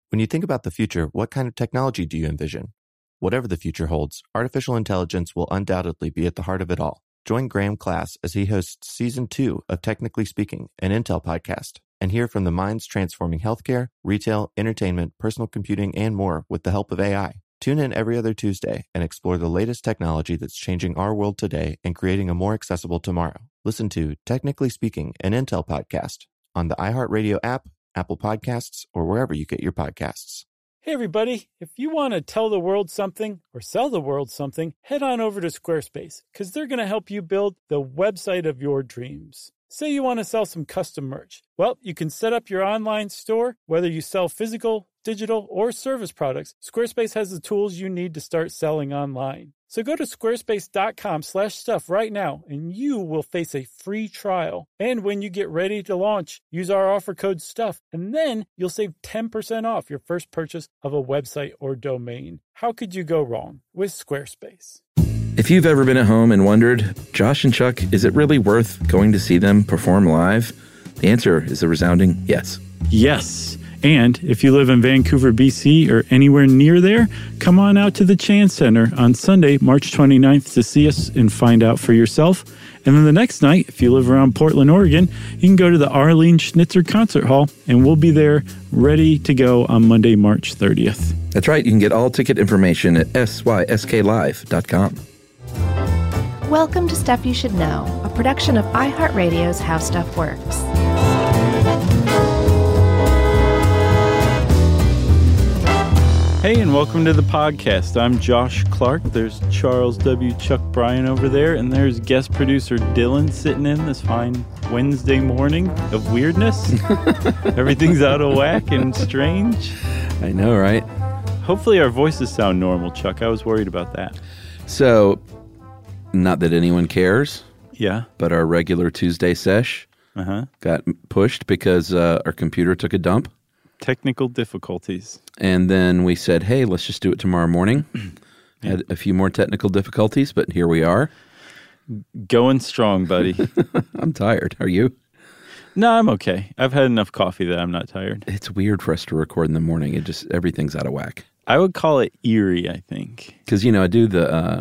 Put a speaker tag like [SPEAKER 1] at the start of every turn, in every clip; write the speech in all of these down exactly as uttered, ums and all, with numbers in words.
[SPEAKER 1] When you think about the future, what kind of technology do you envision? Whatever the future holds, artificial intelligence will undoubtedly be at the heart of it all. Join Graham Class as he hosts Season two of Technically Speaking, an Intel podcast, and hear from the minds transforming healthcare, retail, entertainment, personal computing, and more with the help of A I. Tune in every other Tuesday and explore the latest technology that's changing our world today and creating a more accessible tomorrow. Listen to Technically Speaking, an Intel podcast on the iHeartRadio app, Apple Podcasts, or wherever you get your podcasts.
[SPEAKER 2] Hey, everybody. If you want to tell the world something or sell the world something, head on over to Squarespace, because they're going to help you build the website of your dreams. Say you want to sell some custom merch. Well, you can set up your online store, whether you sell physical, digital, or service products. Squarespace has the tools you need to start selling online. So go to squarespace.com slash stuff right now, and you will face a free trial. And when you get ready to launch, use our offer code STUFF, and then you'll save ten percent off your first purchase of a website or domain. How could you go wrong with Squarespace?
[SPEAKER 3] If you've ever been at home and wondered, Josh and Chuck, is it really worth going to see them perform live? The answer is a resounding yes.
[SPEAKER 2] Yes. And if you live in Vancouver, B C, or anywhere near there, come on out to the Chan Center on Sunday, March twenty-ninth to see us and find out for yourself. And then the next night, if you live around Portland, Oregon, you can go to the Arlene Schnitzer Concert Hall, and we'll be there ready to go on Monday, March thirtieth.
[SPEAKER 3] That's right. You can get all ticket information at S Y S K live dot com.
[SPEAKER 4] Welcome to Stuff You Should Know, a production of iHeartRadio's How Stuff Works.
[SPEAKER 2] Hey, and welcome to the podcast. I'm Josh Clark. There's Charles W. Chuck Bryan over there, and there's guest producer Dylan sitting in this fine Wednesday morning of weirdness. Everything's out of whack and strange.
[SPEAKER 3] I know, right?
[SPEAKER 2] Hopefully our voices sound normal, Chuck. I was worried about that.
[SPEAKER 3] So, not that anyone cares.
[SPEAKER 2] Yeah.
[SPEAKER 3] But our regular Tuesday sesh
[SPEAKER 2] uh-huh.
[SPEAKER 3] got pushed because uh, our computer took a dump.
[SPEAKER 2] Technical difficulties.
[SPEAKER 3] And then we said, hey, let's just do it tomorrow morning. Yeah. Had a few more technical difficulties, but here we are.
[SPEAKER 2] Going strong, buddy.
[SPEAKER 3] I'm tired. Are you?
[SPEAKER 2] No, I'm okay. I've had enough coffee that I'm not tired.
[SPEAKER 3] It's weird for us to record in the morning. It just, everything's out of whack.
[SPEAKER 2] I would call it eerie, I think.
[SPEAKER 3] Because, you know, I do the uh,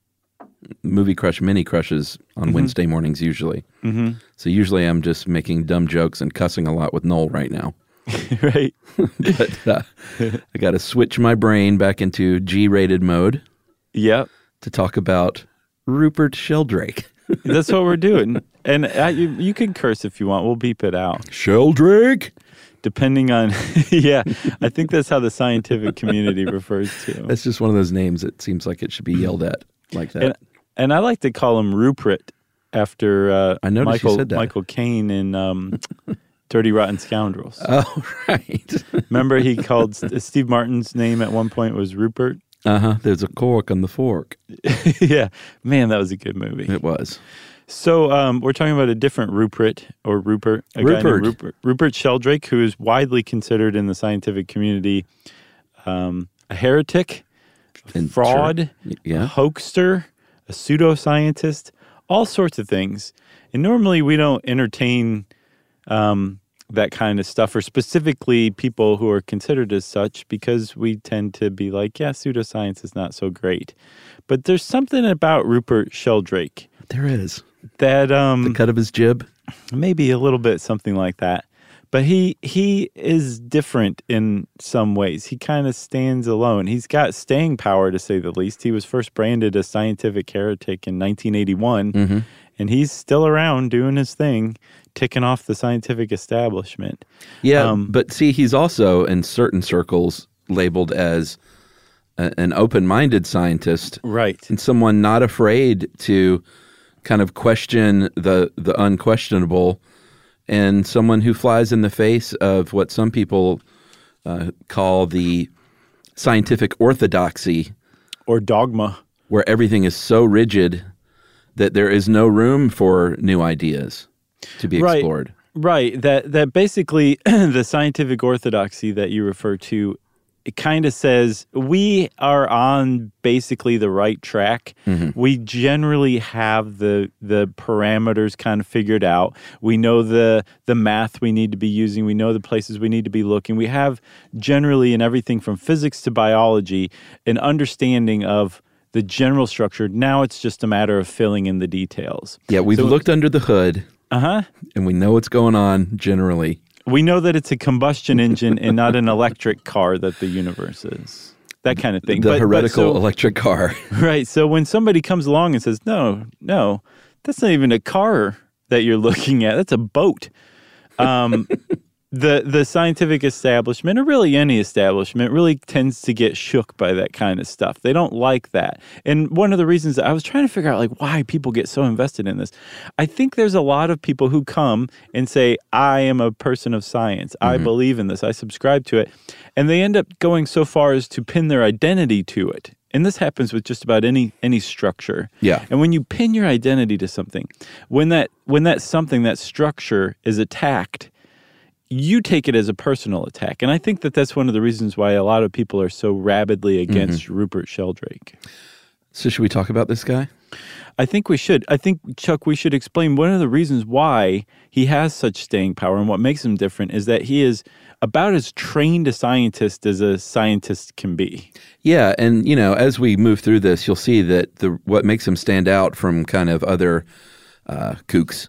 [SPEAKER 3] Movie Crush mini crushes on mm-hmm. Wednesday mornings usually.
[SPEAKER 2] Mm-hmm.
[SPEAKER 3] So usually I'm just making dumb jokes and cussing a lot with Noel right now.
[SPEAKER 2] Right.
[SPEAKER 3] But uh, I got to switch my brain back into G-rated mode.
[SPEAKER 2] Yep.
[SPEAKER 3] To talk about Rupert Sheldrake.
[SPEAKER 2] That's what we're doing. And I, you, you can curse if you want. We'll beep it out.
[SPEAKER 3] Sheldrake?
[SPEAKER 2] Depending on, yeah, I think that's how the scientific community refers to him.
[SPEAKER 3] That's just one of those names that seems like it should be yelled at like that.
[SPEAKER 2] And, and I like to call him Rupert after uh,
[SPEAKER 3] I noticed
[SPEAKER 2] Michael,
[SPEAKER 3] you said that.
[SPEAKER 2] Michael Caine in um, Dirty Rotten Scoundrels.
[SPEAKER 3] Oh, right.
[SPEAKER 2] Remember he called Steve Martin's name at one point was Rupert?
[SPEAKER 3] Uh-huh. There's a cork on the fork.
[SPEAKER 2] Yeah. Man, that was a good movie.
[SPEAKER 3] It was.
[SPEAKER 2] So um, we're talking about a different Rupert, or Rupert. A
[SPEAKER 3] Rupert.
[SPEAKER 2] Guy named Rupert. Rupert Sheldrake, who is widely considered in the scientific community um, a heretic, a
[SPEAKER 3] And
[SPEAKER 2] fraud,
[SPEAKER 3] sure. Yeah.
[SPEAKER 2] a hoaxer, a pseudoscientist, all sorts of things. And normally we don't entertain um, that kind of stuff, or specifically people who are considered as such, because we tend to be like, yeah, pseudoscience is not so great. But there's something about Rupert Sheldrake.
[SPEAKER 3] There is.
[SPEAKER 2] That um,
[SPEAKER 3] the cut of his jib?
[SPEAKER 2] Maybe a little bit, something like that. But he he is different in some ways. He kind of stands alone. He's got staying power, to say the least. He was first branded a scientific heretic in nineteen eighty-one,
[SPEAKER 3] mm-hmm.
[SPEAKER 2] and he's still around doing his thing, ticking off the scientific establishment.
[SPEAKER 3] Yeah,
[SPEAKER 2] um,
[SPEAKER 3] but see, he's also in certain circles labeled as a, an open-minded scientist.
[SPEAKER 2] Right.
[SPEAKER 3] And someone not afraid to kind of question the the unquestionable, and someone who flies in the face of what some people uh, call the scientific orthodoxy.
[SPEAKER 2] Or dogma.
[SPEAKER 3] Where everything is so rigid that there is no room for new ideas to be
[SPEAKER 2] right.
[SPEAKER 3] explored.
[SPEAKER 2] Right. That, that basically the scientific orthodoxy that you refer to it kind of says we are on basically the right track. Mm-hmm. We generally have the the parameters kind of figured out. We know the the math we need to be using. We know the places we need to be looking. We have generally in everything from physics to biology an understanding of the general structure. Now it's just a matter of filling in the details.
[SPEAKER 3] Yeah, we've so, looked under the hood.
[SPEAKER 2] Uh-huh.
[SPEAKER 3] And we know what's going on generally.
[SPEAKER 2] We know that it's a combustion engine and not an electric car that the universe is. That kind of thing.
[SPEAKER 3] The
[SPEAKER 2] but,
[SPEAKER 3] heretical
[SPEAKER 2] but so,
[SPEAKER 3] electric car.
[SPEAKER 2] Right. So when somebody comes along and says, no, no, that's not even a car that you're looking at. That's a boat. Um, the the scientific establishment, or really any establishment, really tends to get shook by that kind of stuff. They don't like that. And one of the reasons I was trying to figure out, like, why people get so invested in this, I think there's a lot of people who come and say, I am a person of science. Mm-hmm. I believe in this. I subscribe to it. And they end up going so far as to pin their identity to it. And this happens with just about any any structure.
[SPEAKER 3] Yeah.
[SPEAKER 2] And when you pin your identity to something, when that when that something, that structure is attacked, you take it as a personal attack. And I think that that's one of the reasons why a lot of people are so rabidly against mm-hmm. Rupert Sheldrake.
[SPEAKER 3] So should we talk about this guy?
[SPEAKER 2] I think we should. I think, Chuck, we should explain one of the reasons why he has such staying power and what makes him different is that he is about as trained a scientist as a scientist can be.
[SPEAKER 3] Yeah, and, you know, as we move through this, you'll see that the what makes him stand out from kind of other uh, kooks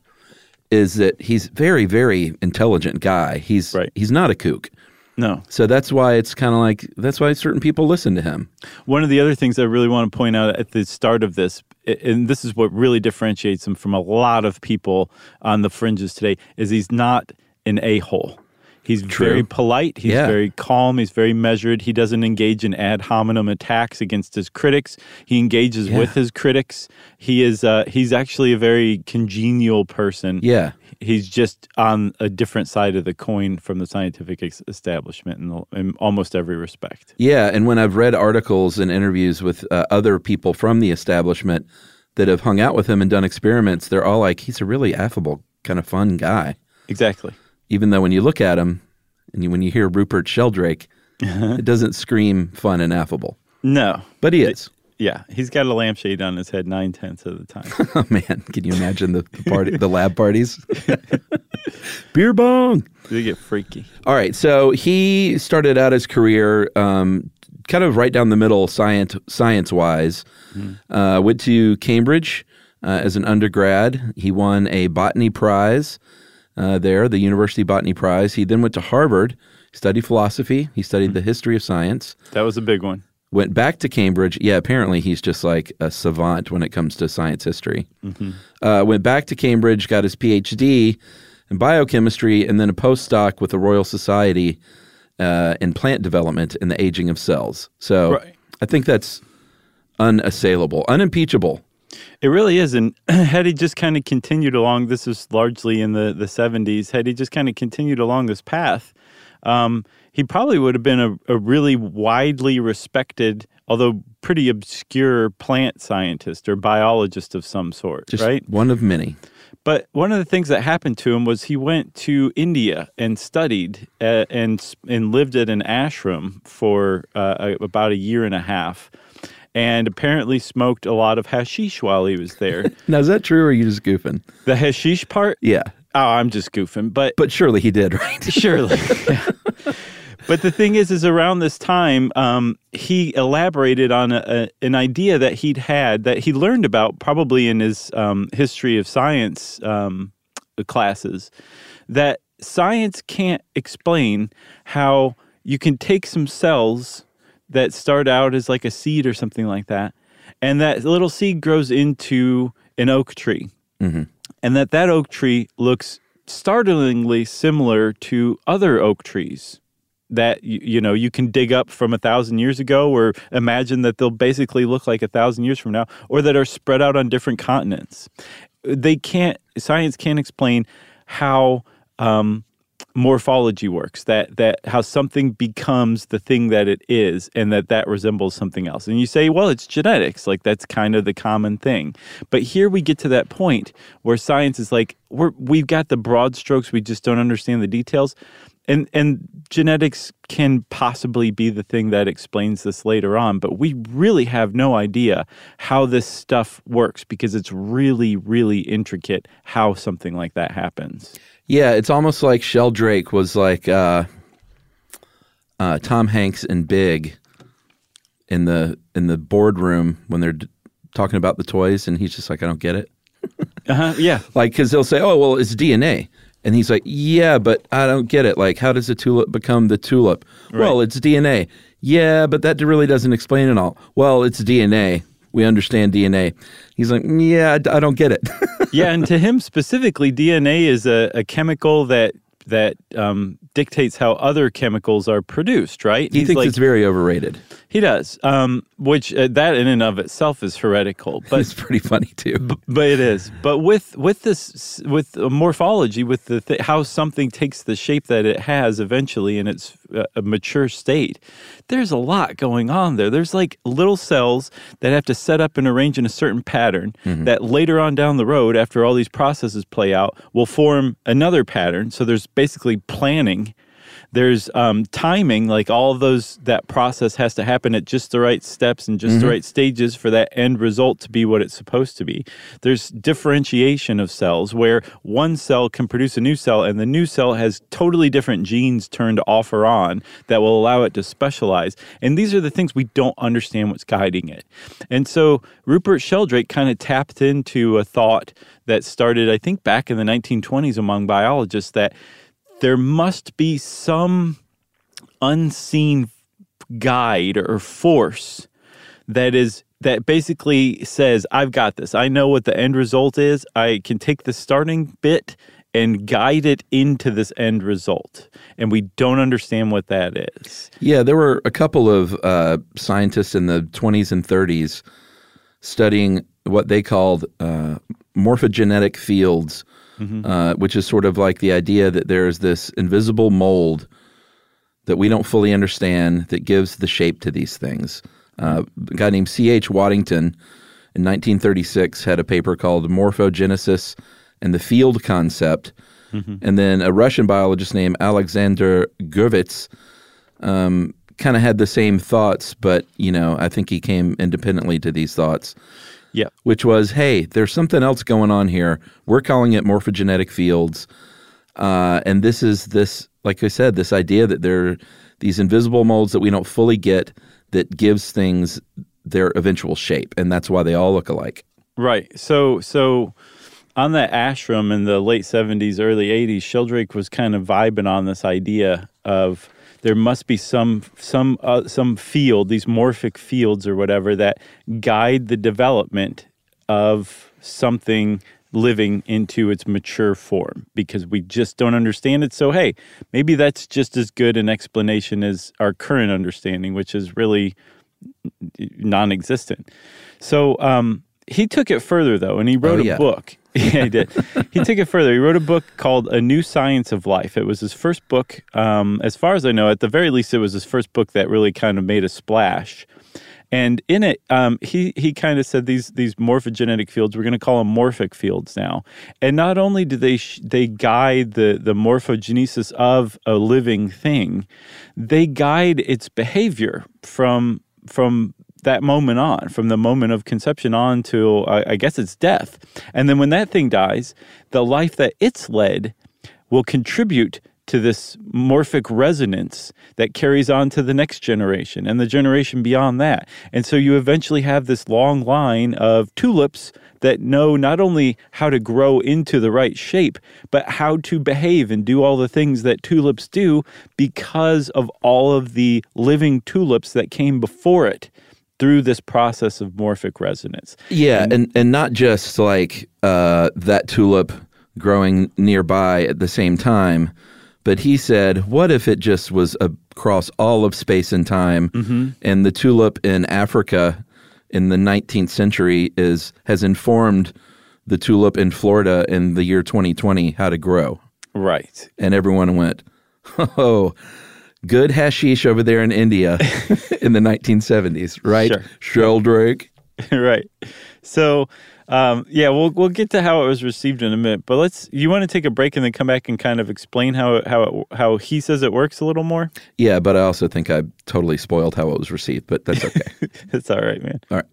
[SPEAKER 3] is that he's very, very intelligent guy. He's
[SPEAKER 2] right.
[SPEAKER 3] He's not a kook.
[SPEAKER 2] No.
[SPEAKER 3] So that's why it's kind of like, that's why certain people listen to him.
[SPEAKER 2] One of the other things I really want to point out at the start of this, and this is what really differentiates him from a lot of people on the fringes today, is he's not an a-hole. He's
[SPEAKER 3] True.
[SPEAKER 2] very polite. He's
[SPEAKER 3] yeah.
[SPEAKER 2] very calm. He's very measured. He doesn't engage in ad hominem attacks against his critics. He engages
[SPEAKER 3] yeah.
[SPEAKER 2] with his critics. He is. Uh, he's actually a very congenial person.
[SPEAKER 3] Yeah.
[SPEAKER 2] He's just on a different side of the coin from the scientific ex- establishment in, the, in almost every respect.
[SPEAKER 3] Yeah, and when I've read articles and interviews with uh, other people from the establishment that have hung out with him and done experiments, they're all like, he's a really affable, kind of fun guy.
[SPEAKER 2] Exactly.
[SPEAKER 3] Even though when you look at him and you, when you hear Rupert Sheldrake, it doesn't scream fun and affable.
[SPEAKER 2] No.
[SPEAKER 3] But he is.
[SPEAKER 2] It, yeah. He's got a lampshade on his head nine-tenths of the time.
[SPEAKER 3] Oh, man. Can you imagine the, the party, the lab parties? Beer bong.
[SPEAKER 2] They get freaky.
[SPEAKER 3] All right. So he started out his career um, kind of right down the middle science, science-wise. Mm-hmm. Uh, went to Cambridge uh, as an undergrad. He won a botany prize. Uh, there, the University Botany Prize. He then went to Harvard, studied philosophy. He studied mm-hmm. the history of science.
[SPEAKER 2] That was a big one.
[SPEAKER 3] Went back to Cambridge. Yeah, apparently he's just like a savant when it comes to science history. Mm-hmm. Uh, went back to Cambridge, got his P H D in biochemistry, and then a postdoc with the Royal Society uh, in plant development and the aging of cells. So right. I think that's unassailable, unimpeachable.
[SPEAKER 2] It really is. And had he just kind of continued along, this was largely in the, the seventies, had he just kind of continued along this path, um, he probably would have been a, a really widely respected, although pretty obscure plant scientist or biologist of some sort,
[SPEAKER 3] just
[SPEAKER 2] right?
[SPEAKER 3] One of many.
[SPEAKER 2] But one of the things that happened to him was he went to India and studied uh, and, and lived at an ashram for uh, about a year and a half. And apparently smoked a lot of hashish while he was there.
[SPEAKER 3] Now, is that true or are you just goofing?
[SPEAKER 2] The hashish part?
[SPEAKER 3] Yeah.
[SPEAKER 2] Oh, I'm just goofing. But
[SPEAKER 3] but surely he did, right?
[SPEAKER 2] Surely. Yeah. But the thing is, is around this time, um, he elaborated on a, a, an idea that he'd had, that he learned about probably in his um, history of science um, classes, that science can't explain how you can take some cells that start out as like a seed or something like that, and that little seed grows into an oak tree, mm-hmm. and that that oak tree looks startlingly similar to other oak trees that you, you know you can dig up from a thousand years ago, or imagine that they'll basically look like a thousand years from now, or that are spread out on different continents. They can't. Science can't explain how. Um, morphology works, that that how something becomes the thing that it is, and that that resembles something else. And you say, well, it's genetics, like that's kind of the common thing. But here we get to that point where science is like, we're, we've got the broad strokes, we just don't understand the details. and and genetics can possibly be the thing that explains this later on, but we really have no idea how this stuff works because it's really, really intricate how something like that happens.
[SPEAKER 3] Yeah, it's almost like Sheldrake was like uh, uh, Tom Hanks and Big in the in the boardroom when they're d- talking about the toys, and he's just like, I don't get it.
[SPEAKER 2] Uh-huh, yeah.
[SPEAKER 3] Like, because they'll say, oh, well, it's D N A. And he's like, yeah, but I don't get it. Like, how does a tulip become the tulip? Right. Well, it's D N A. Yeah, but that really doesn't explain it all. Well, it's D N A. We understand D N A. He's like, yeah, I, I don't get it.
[SPEAKER 2] Yeah, and to him specifically, D N A is a, a chemical that that um, dictates how other chemicals are produced, right?
[SPEAKER 3] He
[SPEAKER 2] He's
[SPEAKER 3] thinks
[SPEAKER 2] like,
[SPEAKER 3] it's very overrated.
[SPEAKER 2] He does, um, which uh, that in and of itself is heretical. But
[SPEAKER 3] it's pretty funny too.
[SPEAKER 2] B- but it is. But with with this with morphology, with the th- how something takes the shape that it has eventually in its uh, a mature state, there's a lot going on there. There's like little cells that have to set up and arrange in a certain pattern mm-hmm. that later on down the road, after all these processes play out, will form another pattern. So there's basically planning. There's um, timing, like all of those, that process has to happen at just the right steps and just mm-hmm. the right stages for that end result to be what it's supposed to be. There's differentiation of cells where one cell can produce a new cell and the new cell has totally different genes turned off or on that will allow it to specialize. And these are the things we don't understand what's guiding it. And so Rupert Sheldrake kind of tapped into a thought that started, I think, back in the nineteen twenties among biologists that there must be some unseen guide or force that is that basically says, I've got this. I know what the end result is. I can take the starting bit and guide it into this end result. And we don't understand what that is.
[SPEAKER 3] Yeah, there were a couple of uh, scientists in the twenties and thirties studying what they called uh, morphogenetic fields. Mm-hmm. Uh, which is sort of like the idea that there's this invisible mold that we don't fully understand that gives the shape to these things. Uh, a guy named C H Waddington in nineteen thirty-six had a paper called Morphogenesis and the Field Concept. Mm-hmm. And then a Russian biologist named Alexander Gurvits um, kind of had the same thoughts, but, you know, I think he came independently to these thoughts.
[SPEAKER 2] Yeah,
[SPEAKER 3] which was, hey, there's something else going on here. We're calling it morphogenetic fields. Uh, and this is this, like I said, this idea that there are these invisible molds that we don't fully get that gives things their eventual shape. And that's why they all look alike.
[SPEAKER 2] Right. So so on that ashram in the late seventies, early eighties, Sheldrake was kind of vibing on this idea of there must be some some uh, some field, these morphic fields or whatever, that guide the development of something living into its mature form because we just don't understand it. So, hey, maybe that's just as good an explanation as our current understanding, which is really non-existent. So um, he took it further, though, and he wrote
[SPEAKER 3] oh, yeah.
[SPEAKER 2] a book. Yeah, he did. He took it further. He wrote a book called A New Science of Life. It was his first book. Um, as far as I know, at the very least, it was his first book that really kind of made a splash. And in it, um, he he kind of said these these morphogenetic fields, we're going to call them morphic fields now. And not only do they sh- they guide the, the morphogenesis of a living thing, they guide its behavior from from that moment on, from the moment of conception on to, I, I guess it's death. And then when that thing dies, the life that it's led will contribute to this morphic resonance that carries on to the next generation and the generation beyond that. And so you eventually have this long line of tulips that know not only how to grow into the right shape, but how to behave and do all the things that tulips do because of all of the living tulips that came before it through this process of morphic resonance.
[SPEAKER 3] Yeah, and, and, and not just like uh, that tulip growing nearby at the same time, but he said, what if it just was across all of space and time, mm-hmm. and the tulip in Africa in the nineteenth century is has informed the tulip in Florida in the year twenty twenty how to grow.
[SPEAKER 2] Right.
[SPEAKER 3] And everyone went, oh, good hashish over there in India in the nineteen seventies, right?
[SPEAKER 2] Sure.
[SPEAKER 3] Sheldrake.
[SPEAKER 2] Right. So, um, yeah, we'll we'll get to how it was received in a minute. But let's. You want to take a break and then come back and kind of explain how it, how it, how he says it works a little more?
[SPEAKER 3] Yeah, but I also think I totally spoiled how it was received. But that's okay.
[SPEAKER 2] It's all right, man.
[SPEAKER 3] All right.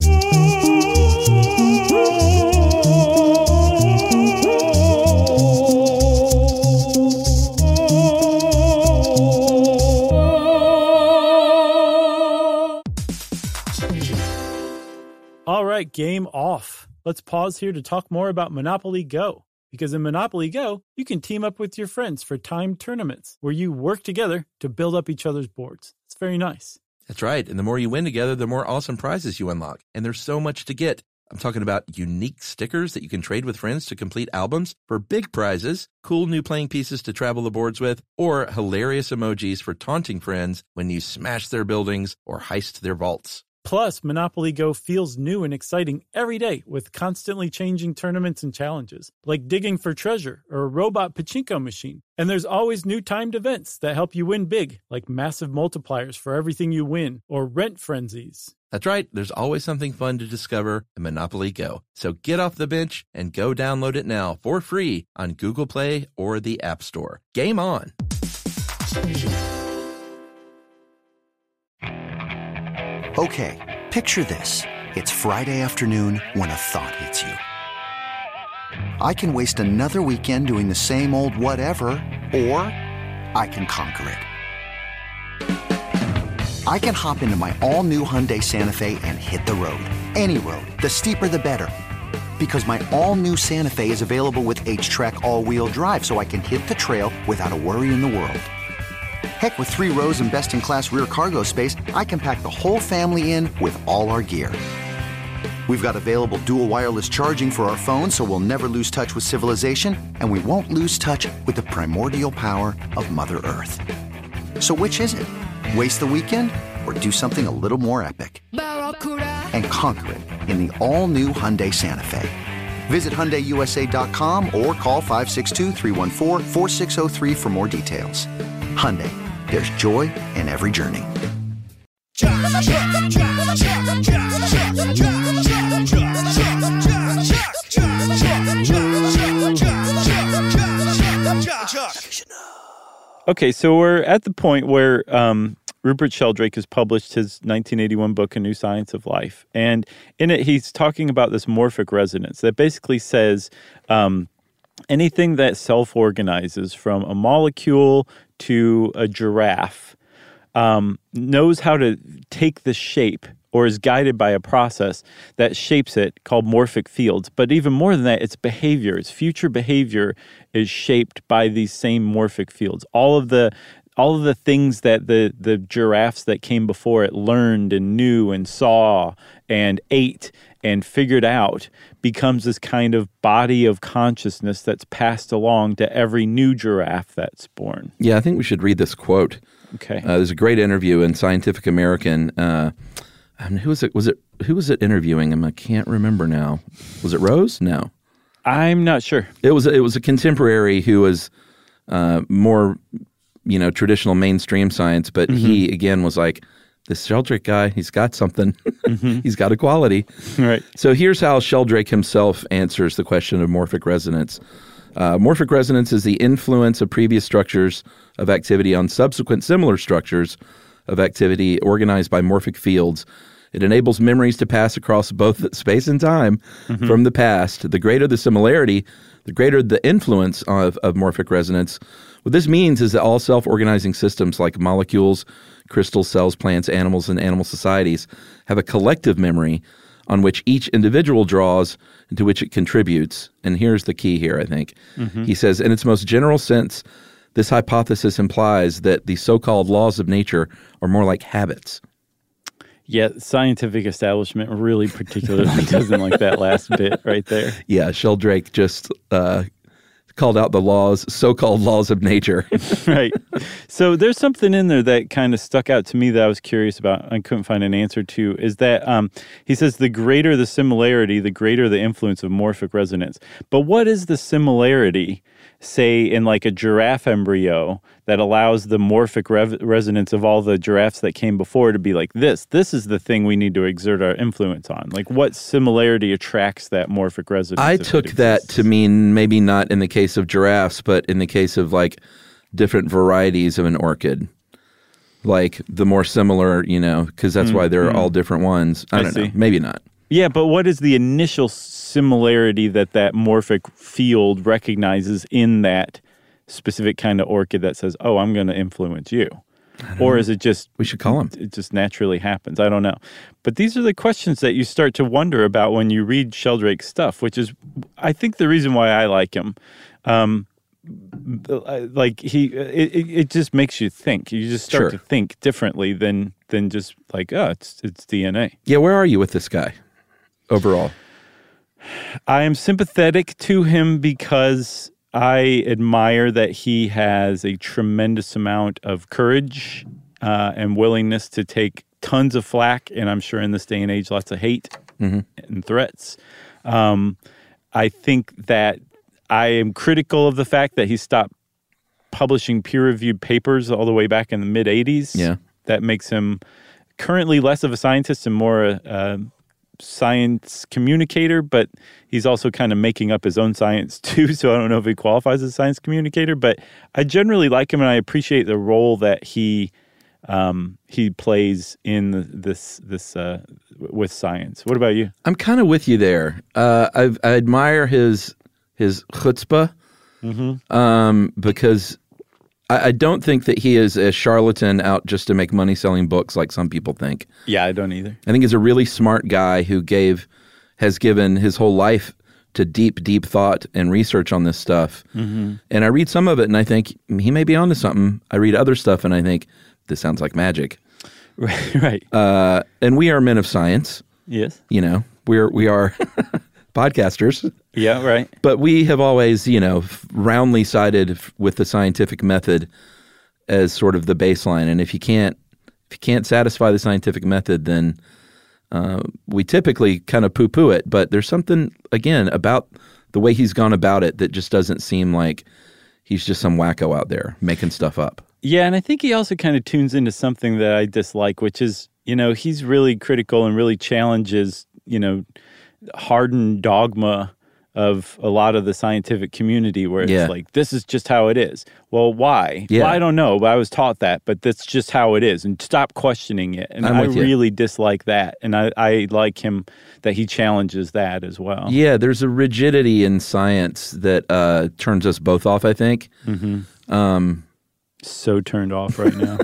[SPEAKER 2] All right, game off. Let's pause here to talk more about Monopoly Go. Because in Monopoly Go, you can team up with your friends for timed tournaments where you work together to build up each other's boards. It's very nice.
[SPEAKER 5] That's right. And the more you win together, the more awesome prizes you unlock. And there's so much to get. I'm talking about unique stickers that you can trade with friends to complete albums for big prizes, cool new playing pieces to travel the boards with, or hilarious emojis for taunting friends when you smash their buildings or heist their vaults.
[SPEAKER 2] Plus, Monopoly Go feels new and exciting every day with constantly changing tournaments and challenges, like digging for treasure or a robot pachinko machine. And there's always new timed events that help you win big, like massive multipliers for everything you win or rent frenzies.
[SPEAKER 5] That's right. There's always something fun to discover in Monopoly Go. So get off the bench and go download it now for free on Google Play or the App Store. Game on!
[SPEAKER 6] Okay, picture this. It's Friday afternoon when a thought hits you. I can waste another weekend doing the same old whatever, or I can conquer it. I can hop into my all-new Hyundai Santa Fe and hit the road. Any road. The steeper, the better. Because my all-new Santa Fe is available with H-Track all-wheel drive, so I can hit the trail without a worry in the world. Heck, with three rows and best-in-class rear cargo space, I can pack the whole family in with all our gear. We've got available dual wireless charging for our phones, so we'll never lose touch with civilization, and we won't lose touch with the primordial power of Mother Earth. So which is it? Waste the weekend or do something a little more epic? And conquer it in the all-new Hyundai Santa Fe. Visit Hyundai U S A dot com or call five six two, three one four, four six zero three for more details. Hyundai, there's joy in every journey.
[SPEAKER 2] Okay, so we're at the point where um, Rupert Sheldrake has published his nineteen eighty-one book, A New Science of Life. And in it, he's talking about this morphic resonance that basically says um, anything that self-organizes from a molecule to a giraffe um, knows how to take the shape or is guided by a process that shapes it called morphic fields. But even more than that, its behavior, its future behavior is shaped by these same morphic fields. All of the all of the things that the, the giraffes that came before it learned and knew and saw and ate and figured out becomes this kind of body of consciousness that's passed along to every new giraffe that's born.
[SPEAKER 3] Yeah, I think we should read this quote.
[SPEAKER 2] Okay.
[SPEAKER 3] Uh, there's a great interview in Scientific American. Uh, and who was it? Was it who was it interviewing him? I can't remember now. Was it Rose? No,
[SPEAKER 2] I'm not sure.
[SPEAKER 3] It was it was a contemporary who was uh, more, you know, traditional mainstream science, but mm-hmm. he again was like, this Sheldrake guy, he's got something. Mm-hmm. He's got a quality.
[SPEAKER 2] Right.
[SPEAKER 3] So here's how Sheldrake himself answers the question of morphic resonance. Uh, morphic resonance is the influence of previous structures of activity on subsequent similar structures of activity organized by morphic fields. It enables memories to pass across both space and time mm-hmm. from the past. The greater the similarity, the greater the influence of, of morphic resonance. What this means is that all self-organizing systems like molecules, crystals, cells, plants, animals, and animal societies have a collective memory on which each individual draws and to which it contributes. And here's the key here, I think. Mm-hmm. He says, in its most general sense, this hypothesis implies that the so-called laws of nature are more like habits.
[SPEAKER 2] Yeah, scientific establishment really particularly doesn't like that last bit right there.
[SPEAKER 3] Yeah, Sheldrake just uh, called out the laws, so-called laws of nature.
[SPEAKER 2] Right. So there's something in there that kind of stuck out to me that I was curious about. I couldn't find an answer to, is that um, he says the greater the similarity, the greater the influence of morphic resonance. But what is the similarity, say, in like a giraffe embryo that allows the morphic rev- resonance of all the giraffes that came before to be like this. This is the thing we need to exert our influence on. Like, what similarity attracts that morphic resonance?
[SPEAKER 3] I took that to mean maybe not in the case of giraffes, but in the case of like different varieties of an orchid. Like the more similar, you know, because that's mm, why they're mm. all different ones. I, I don't see. know. Maybe not.
[SPEAKER 2] Yeah, but what is the initial similarity that that morphic field recognizes in that specific kind of orchid that says, oh, I'm going to influence you? Or is it just...
[SPEAKER 3] We should call him.
[SPEAKER 2] It just naturally happens. I don't know. But these are the questions that you start to wonder about when you read Sheldrake's stuff, which is, I think, the reason why I like him. Um, like, he, it, it just makes you think. You just start
[SPEAKER 3] sure.
[SPEAKER 2] to think differently than than just like, oh, it's it's D N A.
[SPEAKER 3] Yeah, where are you with this guy overall?
[SPEAKER 2] I am sympathetic to him because I admire that he has a tremendous amount of courage uh, and willingness to take tons of flack, and I'm sure in this day and age, lots of hate mm-hmm. and threats. Um, I think that I am critical of the fact that he stopped publishing peer-reviewed papers all the way back in the mid-eighties.
[SPEAKER 3] Yeah.
[SPEAKER 2] That makes him currently less of a scientist and more a, a science communicator, but he's also kind of making up his own science too, so I don't know if he qualifies as a science communicator, but I generally like him and I appreciate the role that he um, he plays in the, this this uh, with science. What about you?
[SPEAKER 3] I'm kind of with you there. Uh, I've, I admire his his chutzpah mm-hmm. um, because I, I don't think that he is a charlatan out just to make money selling books like some people think.
[SPEAKER 2] Yeah, I don't either.
[SPEAKER 3] I think he's a really smart guy who gave has given his whole life to deep, deep thought and research on this stuff. Mm-hmm. And I read some of it and I think he may be onto something. I read other stuff and I think this sounds like magic.
[SPEAKER 2] Right, right.
[SPEAKER 3] Uh, and we are men of science.
[SPEAKER 2] Yes.
[SPEAKER 3] You know, we're we are podcasters.
[SPEAKER 2] Yeah, right.
[SPEAKER 3] But we have always, you know, roundly sided with the scientific method as sort of the baseline. And if you can't, if you can't satisfy the scientific method, then uh, we typically kind of poo-poo it. But there's something, again, about the way he's gone about it that just doesn't seem like he's just some wacko out there making stuff up.
[SPEAKER 2] Yeah, and I think he also kind of tunes into something that I dislike, which is, you know, he's really critical and really challenges, you know, hardened dogma of a lot of the scientific community where it's
[SPEAKER 3] yeah.
[SPEAKER 2] like, this is just how it is. Well, why?
[SPEAKER 3] Yeah.
[SPEAKER 2] Well, I don't know, but I was taught that, but that's just how it is. And stop questioning it. And
[SPEAKER 3] I'm
[SPEAKER 2] I
[SPEAKER 3] with you.
[SPEAKER 2] really dislike that. And I, I like him that he challenges that as well.
[SPEAKER 3] Yeah, there's a rigidity in science that uh, turns us both off, I think.
[SPEAKER 2] Mm-hmm.
[SPEAKER 3] Um,
[SPEAKER 2] so turned off right now.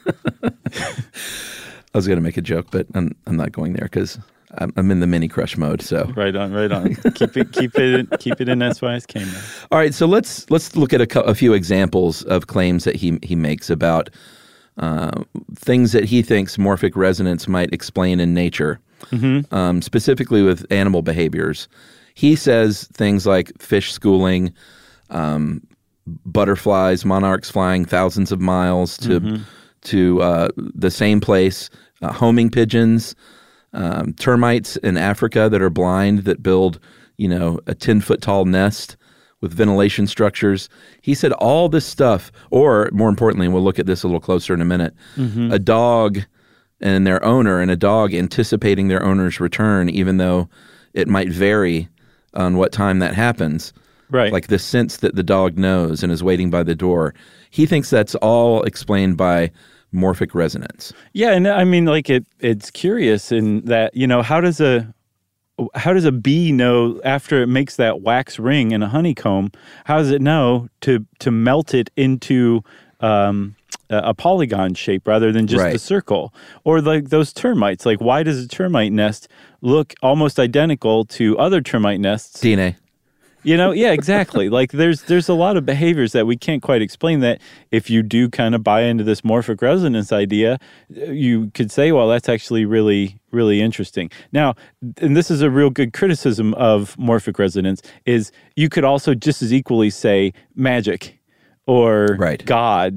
[SPEAKER 3] I was going to make a joke, but I'm, I'm not going there because I'm, I'm in the mini crush mode. So
[SPEAKER 2] right on, right on. keep it, keep it, keep it in S Y S K. Man.
[SPEAKER 3] All right, so let's let's look at a, a few examples of claims that he he makes about uh, things that he thinks morphic resonance might explain in nature, mm-hmm. um, specifically with animal behaviors. He says things like fish schooling, um, butterflies, monarchs flying thousands of miles to mm-hmm. to uh, the same place, uh, homing pigeons. Um, termites in Africa that are blind that build, you know, a ten-foot tall nest with ventilation structures. He said all this stuff, or more importantly, and we'll look at this a little closer in a minute, mm-hmm. a dog and their owner and a dog anticipating their owner's return, even though it might vary on what time that happens.
[SPEAKER 2] Right.
[SPEAKER 3] Like the sense that the dog knows and is waiting by the door. He thinks that's all explained by morphic resonance.
[SPEAKER 2] Yeah, and I mean, like it it's curious in that, you know, how does a how does a bee know after it makes that wax ring in a honeycomb, how does it know to to melt it into um, a, a polygon shape rather than just
[SPEAKER 3] right.
[SPEAKER 2] the circle? Or like those termites, like why does a termite nest look almost identical to other termite nests?
[SPEAKER 3] D N A.
[SPEAKER 2] You know, yeah, exactly. Like there's there's a lot of behaviors that we can't quite explain that if you do kind of buy into this morphic resonance idea, you could say, well, that's actually really, really interesting. Now, and this is a real good criticism of morphic resonance, is you could also just as equally say magic or
[SPEAKER 3] right.
[SPEAKER 2] God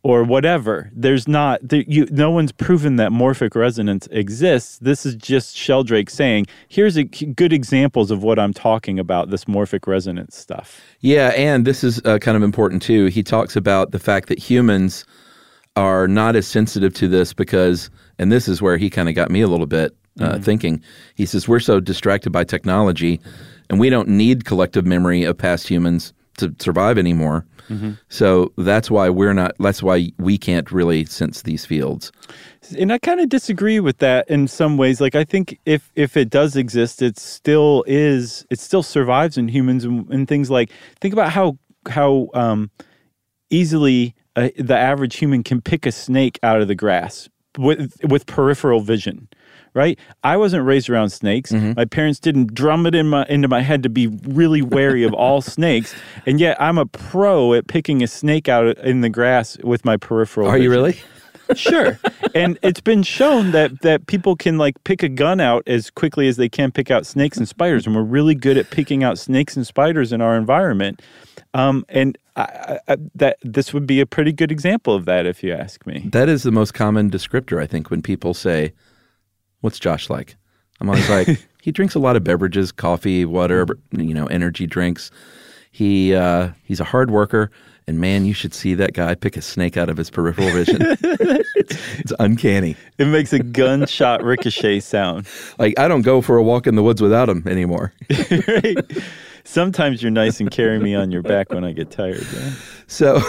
[SPEAKER 2] or whatever. There's not, there, you, no one's proven that morphic resonance exists. This is just Sheldrake saying, here's a, good examples of what I'm talking about, this morphic resonance stuff.
[SPEAKER 3] Yeah, and this is uh, kind of important too. He talks about the fact that humans are not as sensitive to this because, and this is where he kind of got me a little bit uh, mm-hmm. thinking. He says, we're so distracted by technology and we don't need collective memory of past humans to survive anymore. Mm-hmm. So that's why we're not, that's why we can't really sense these fields.
[SPEAKER 2] And I kind of disagree with that in some ways. Like, I think if, if it does exist, it still is, it still survives in humans and, and things like, think about how, how um, easily uh, the average human can pick a snake out of the grass with, with peripheral vision. Right? I wasn't raised around snakes. Mm-hmm. My parents didn't drum it in my, into my head to be really wary of all snakes. And yet I'm a pro at picking a snake out in the grass with my peripheral
[SPEAKER 3] Are
[SPEAKER 2] vision.
[SPEAKER 3] you really?
[SPEAKER 2] Sure. And it's been shown that that people can like pick a gun out as quickly as they can pick out snakes and spiders. And we're really good at picking out snakes and spiders in our environment. Um, and I, I, that this would be a pretty good example of that, if you ask me.
[SPEAKER 3] That is the most common descriptor, I think, when people say, what's Josh like? I'm always like, he drinks a lot of beverages, coffee, water, you know, energy drinks. He uh, he's a hard worker, and man, you should see that guy pick a snake out of his peripheral vision. it's, it's uncanny.
[SPEAKER 2] It makes a gunshot ricochet sound.
[SPEAKER 3] Like, I don't go for a walk in the woods without him anymore.
[SPEAKER 2] Right? Sometimes you're nice and carry me on your back when I get tired. Man.
[SPEAKER 3] So,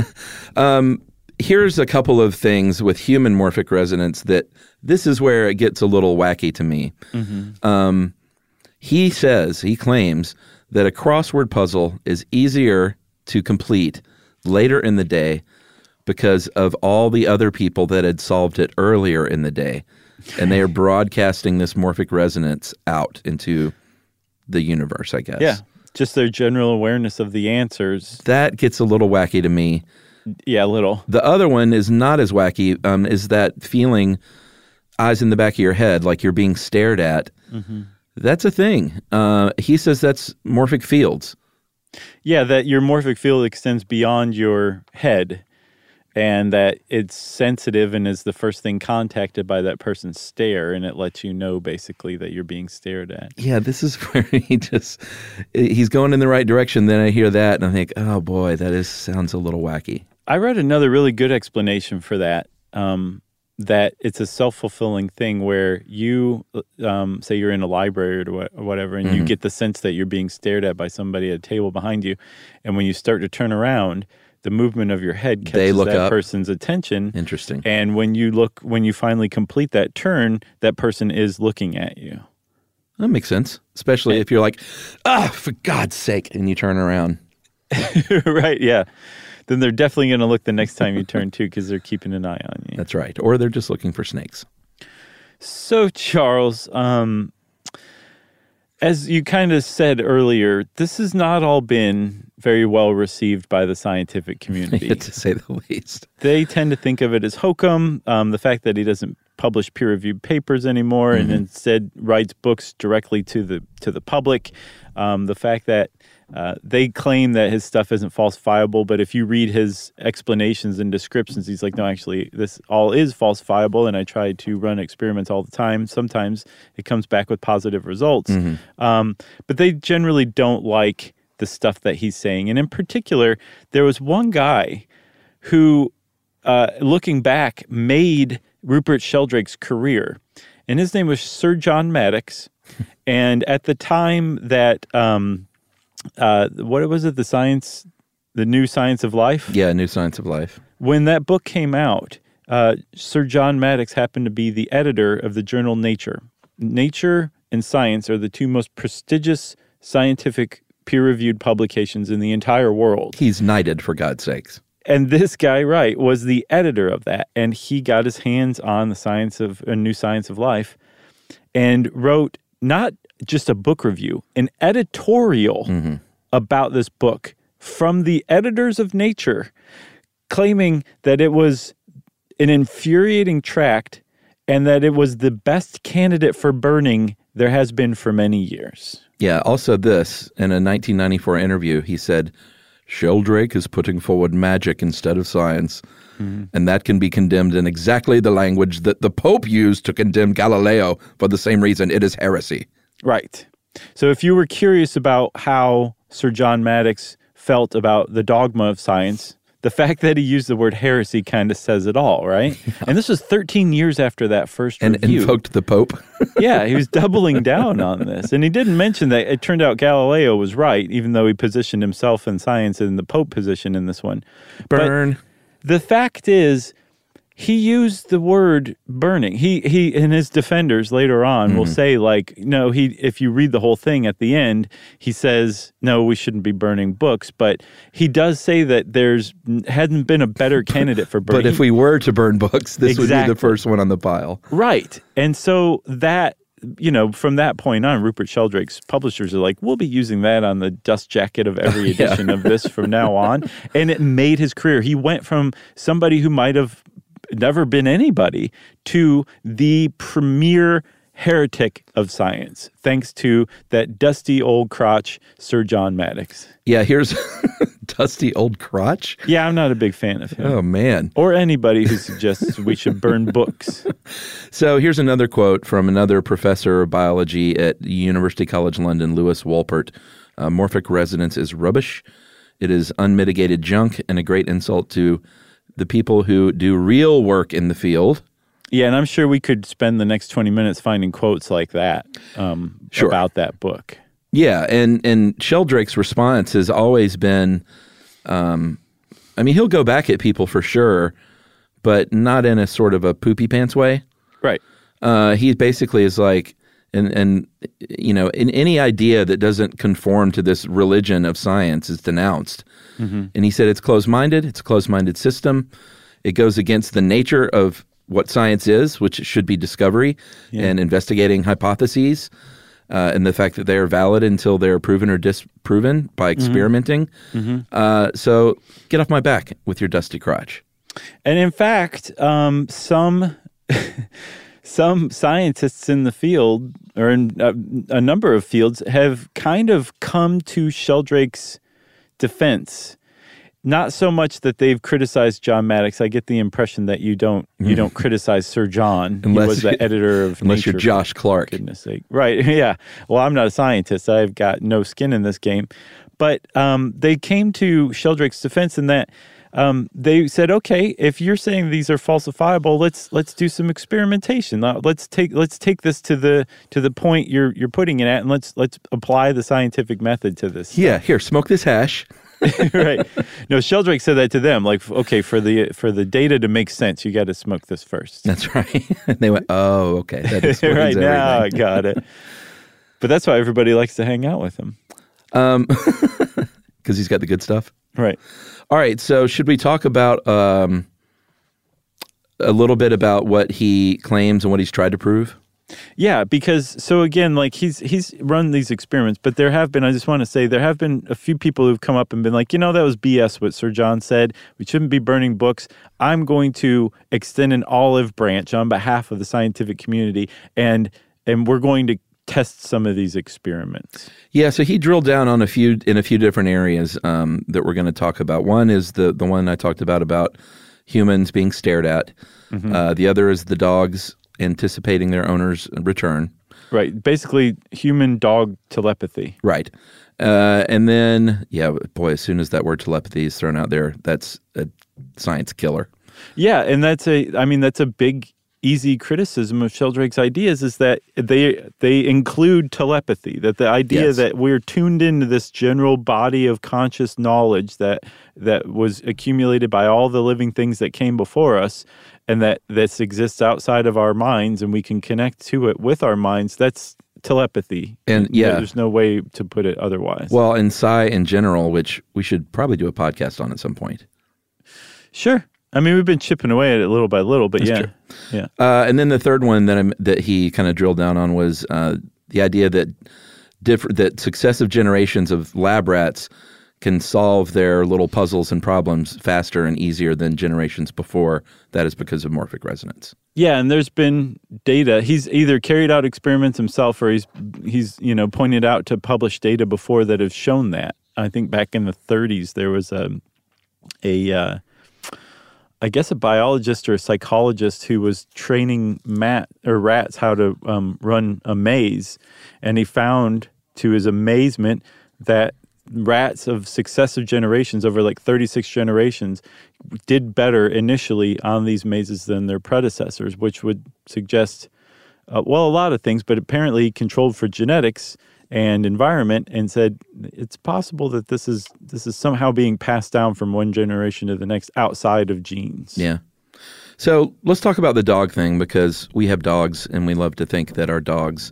[SPEAKER 3] um, here's a couple of things with human morphic resonance that this is where it gets a little wacky to me. Mm-hmm. Um, he says, he claims that a crossword puzzle is easier to complete later in the day because of all the other people that had solved it earlier in the day. And they are broadcasting this morphic resonance out into the universe, I guess.
[SPEAKER 2] Yeah, just their general awareness of the answers.
[SPEAKER 3] That gets a little wacky to me.
[SPEAKER 2] Yeah, a little.
[SPEAKER 3] The other one is not as wacky, um, is that feeling eyes in the back of your head, like you're being stared at. Mm-hmm. That's a thing. Uh, he says that's morphic fields.
[SPEAKER 2] Yeah, that your morphic field extends beyond your head and that it's sensitive and is the first thing contacted by that person's stare, and it lets you know basically that you're being stared at.
[SPEAKER 3] Yeah, this is where he just, he's going in the right direction. Then I hear that and I think, oh boy, that is sounds a little wacky.
[SPEAKER 2] I read another really good explanation for that, um, that it's a self-fulfilling thing where you, um, say you're in a library or whatever, and mm-hmm. you get the sense that you're being stared at by somebody at a table behind you. And when you start to turn around, the movement of your head catches that up. person's attention.
[SPEAKER 3] Interesting.
[SPEAKER 2] And when you look, when you finally complete that turn, that person is looking at you.
[SPEAKER 3] That makes sense, especially if you're like, ah, for God's sake, and you turn around.
[SPEAKER 2] Right, yeah. Then they're definitely going to look the next time you turn too, because they're keeping an eye on you.
[SPEAKER 3] That's right. Or they're just looking for snakes.
[SPEAKER 2] So, Charles, um, as you kind of said earlier, this has not all been very well received by the scientific community.
[SPEAKER 3] To say the least.
[SPEAKER 2] They tend to think of it as hokum, um, the fact that he doesn't publish peer-reviewed papers anymore mm-hmm. and instead writes books directly to the to the public, um, the fact that Uh, they claim that his stuff isn't falsifiable, but if you read his explanations and descriptions, he's like, no, actually, this all is falsifiable, and I try to run experiments all the time. Sometimes it comes back with positive results. Mm-hmm. Um, but they generally don't like the stuff that he's saying. And in particular, there was one guy who, uh, looking back, made Rupert Sheldrake's career. And his name was Sir John Maddox. And at the time that... Um, Uh, what was it? The science, the New Science of Life?
[SPEAKER 3] Yeah, New Science of Life.
[SPEAKER 2] When that book came out, uh, Sir John Maddox happened to be the editor of the journal Nature. Nature and Science are the two most prestigious scientific peer-reviewed publications in the entire world.
[SPEAKER 3] He's knighted, for God's sakes.
[SPEAKER 2] And this guy, right, was the editor of that, and he got his hands on the science of a New Science of Life, and wrote not just a book review, an editorial mm-hmm. about this book from the editors of Nature, claiming that it was an infuriating tract and that it was the best candidate for burning there has been for many years.
[SPEAKER 3] Yeah, also this, in a nineteen ninety-four interview, he said, Sheldrake is putting forward magic instead of science, mm-hmm. and that can be condemned in exactly the language that the Pope used to condemn Galileo for the same reason. It is heresy.
[SPEAKER 2] Right. So if you were curious about how Sir John Maddox felt about the dogma of science, the fact that he used the word heresy kind of says it all, right? Yeah. And this was thirteen years after that first
[SPEAKER 3] and
[SPEAKER 2] review.
[SPEAKER 3] And invoked the Pope.
[SPEAKER 2] Yeah, he was doubling down on this. And he didn't mention that it turned out Galileo was right, even though he positioned himself in science in the Pope position in this one.
[SPEAKER 3] Burn.
[SPEAKER 2] But the fact is, he used the word burning. He he and his defenders later on mm-hmm. will say, like, no, he if you read the whole thing at the end, he says, no, we shouldn't be burning books. But he does say that there's hadn't been a better candidate for burning.
[SPEAKER 3] But if we were to burn books, this
[SPEAKER 2] exactly.
[SPEAKER 3] would be the first one on the pile.
[SPEAKER 2] Right. And so that, you know, from that point on, Rupert Sheldrake's publishers are like, we'll be using that on the dust jacket of every edition yeah. of this from now on. And it made his career. He went from somebody who might have never been anybody to the premier heretic of science, thanks to that dusty old crotch, Sir John Maddox.
[SPEAKER 3] Yeah, here's dusty old crotch.
[SPEAKER 2] Yeah, I'm not a big fan of him.
[SPEAKER 3] Oh, man.
[SPEAKER 2] Or anybody who suggests we should burn books.
[SPEAKER 3] So here's another quote from another professor of biology at University College London, Lewis Wolpert. Uh, Morphic resonance is rubbish. It is unmitigated junk and a great insult to the people who do real work in the field.
[SPEAKER 2] Yeah, and I'm sure we could spend the next twenty minutes finding quotes like that um,
[SPEAKER 3] sure.
[SPEAKER 2] about that book.
[SPEAKER 3] Yeah, and, and Sheldrake's response has always been, um, I mean, he'll go back at people for sure, but not in a sort of a poopy pants way.
[SPEAKER 2] Right.
[SPEAKER 3] Uh, he basically is like, and, and you know, in any idea that doesn't conform to this religion of science is denounced. Mm-hmm. And he said it's closed-minded, it's a closed-minded system. It goes against the nature of what science is, which should be discovery yeah. and investigating hypotheses, uh, and the fact that they are valid until they're proven or disproven by experimenting. Mm-hmm. Uh, so get off my back with your dusty crotch.
[SPEAKER 2] And in fact, um, some... Some scientists in the field, or in a, a number of fields, have kind of come to Sheldrake's defense. Not so much that they've criticized John Maddox. I get the impression that you don't you don't criticize Sir John.
[SPEAKER 3] Unless,
[SPEAKER 2] he was the editor of
[SPEAKER 3] unless
[SPEAKER 2] Nature.
[SPEAKER 3] You're Josh Clark.
[SPEAKER 2] For goodness sake. Right, yeah. Well, I'm not a scientist. I've got no skin in this game. But um, they came to Sheldrake's defense in that Um, they said, okay, if you're saying these are falsifiable, let's let's do some experimentation. Let's take let's take this to the to the point you're you're putting it at, and let's let's apply the scientific method to this.
[SPEAKER 3] Yeah, here, smoke this hash.
[SPEAKER 2] Right. No, Sheldrake said that to them. Like, okay, for the for the data to make sense, you got to smoke this first.
[SPEAKER 3] That's right. And they went, oh, okay, that explains
[SPEAKER 2] right
[SPEAKER 3] everything.
[SPEAKER 2] now, I got it. But that's why everybody likes to hang out with him.
[SPEAKER 3] Um, because he's got the good stuff.
[SPEAKER 2] Right.
[SPEAKER 3] All right, so should we talk about um, a little bit about what he claims and what he's tried to prove?
[SPEAKER 2] Yeah, because, so again, like he's he's run these experiments, but there have been, I just want to say, there have been a few people who've come up and been like, you know, that was B S what Sir John said. We shouldn't be burning books. I'm going to extend an olive branch on behalf of the scientific community, and and we're going to test some of these experiments.
[SPEAKER 3] Yeah, so he drilled down on a few in a few different areas um, that we're going to talk about. One is the the one I talked about about humans being stared at. Mm-hmm. Uh, the other is the dogs anticipating their owner's return.
[SPEAKER 2] Right, basically human-dog telepathy.
[SPEAKER 3] Right, uh, and then yeah, boy, as soon as that word telepathy is thrown out there, that's a science killer.
[SPEAKER 2] Yeah, and that's a I mean that's a big, easy criticism of Sheldrake's ideas is that they they include telepathy, that the idea
[SPEAKER 3] yes.
[SPEAKER 2] that we're tuned into this general body of conscious knowledge that that was accumulated by all the living things that came before us, and that this exists outside of our minds, and we can connect to it with our minds. That's telepathy.
[SPEAKER 3] And yeah,
[SPEAKER 2] there's no way to put it otherwise.
[SPEAKER 3] Well, and psi in general, which we should probably do a podcast on at some point.
[SPEAKER 2] Sure. I mean, we've been chipping away at it little by little, but
[SPEAKER 3] That's
[SPEAKER 2] yeah,
[SPEAKER 3] true.
[SPEAKER 2] yeah.
[SPEAKER 3] Uh, and then the third one that I'm, that he kind of drilled down on was uh, the idea that different that successive generations of lab rats can solve their little puzzles and problems faster and easier than generations before. That is because of morphic resonance.
[SPEAKER 2] Yeah, and there's been data. He's either carried out experiments himself, or he's he's you know pointed out to published data before that have shown that. I think back in the thirties, there was a, a uh, I guess a biologist or a psychologist who was training mat or rats how to um, run a maze, and he found, to his amazement, that rats of successive generations, over like thirty-six generations, did better initially on these mazes than their predecessors, which would suggest, uh, well, a lot of things, but apparently controlled for genetics and environment, and said it's possible that this is this is somehow being passed down from one generation to the next outside of genes.
[SPEAKER 3] Yeah. So let's talk about the dog thing, because we have dogs and we love to think that our dogs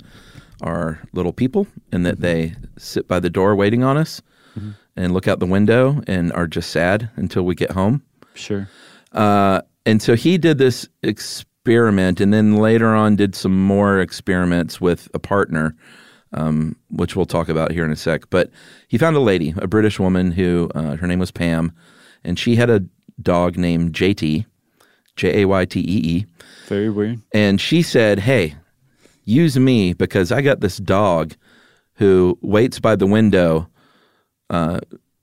[SPEAKER 3] are little people and that they sit by the door waiting on us mm-hmm. and look out the window and are just sad until we get home.
[SPEAKER 2] Sure.
[SPEAKER 3] Uh, and so he did this experiment, and then later on did some more experiments with a partner, um, which we'll talk about here in a sec. But he found a lady, a British woman who, uh, her name was Pam, and she had a dog named J T, J A Y T E E.
[SPEAKER 2] Very weird.
[SPEAKER 3] And she said, hey, use me because I got this dog who waits by the window uh,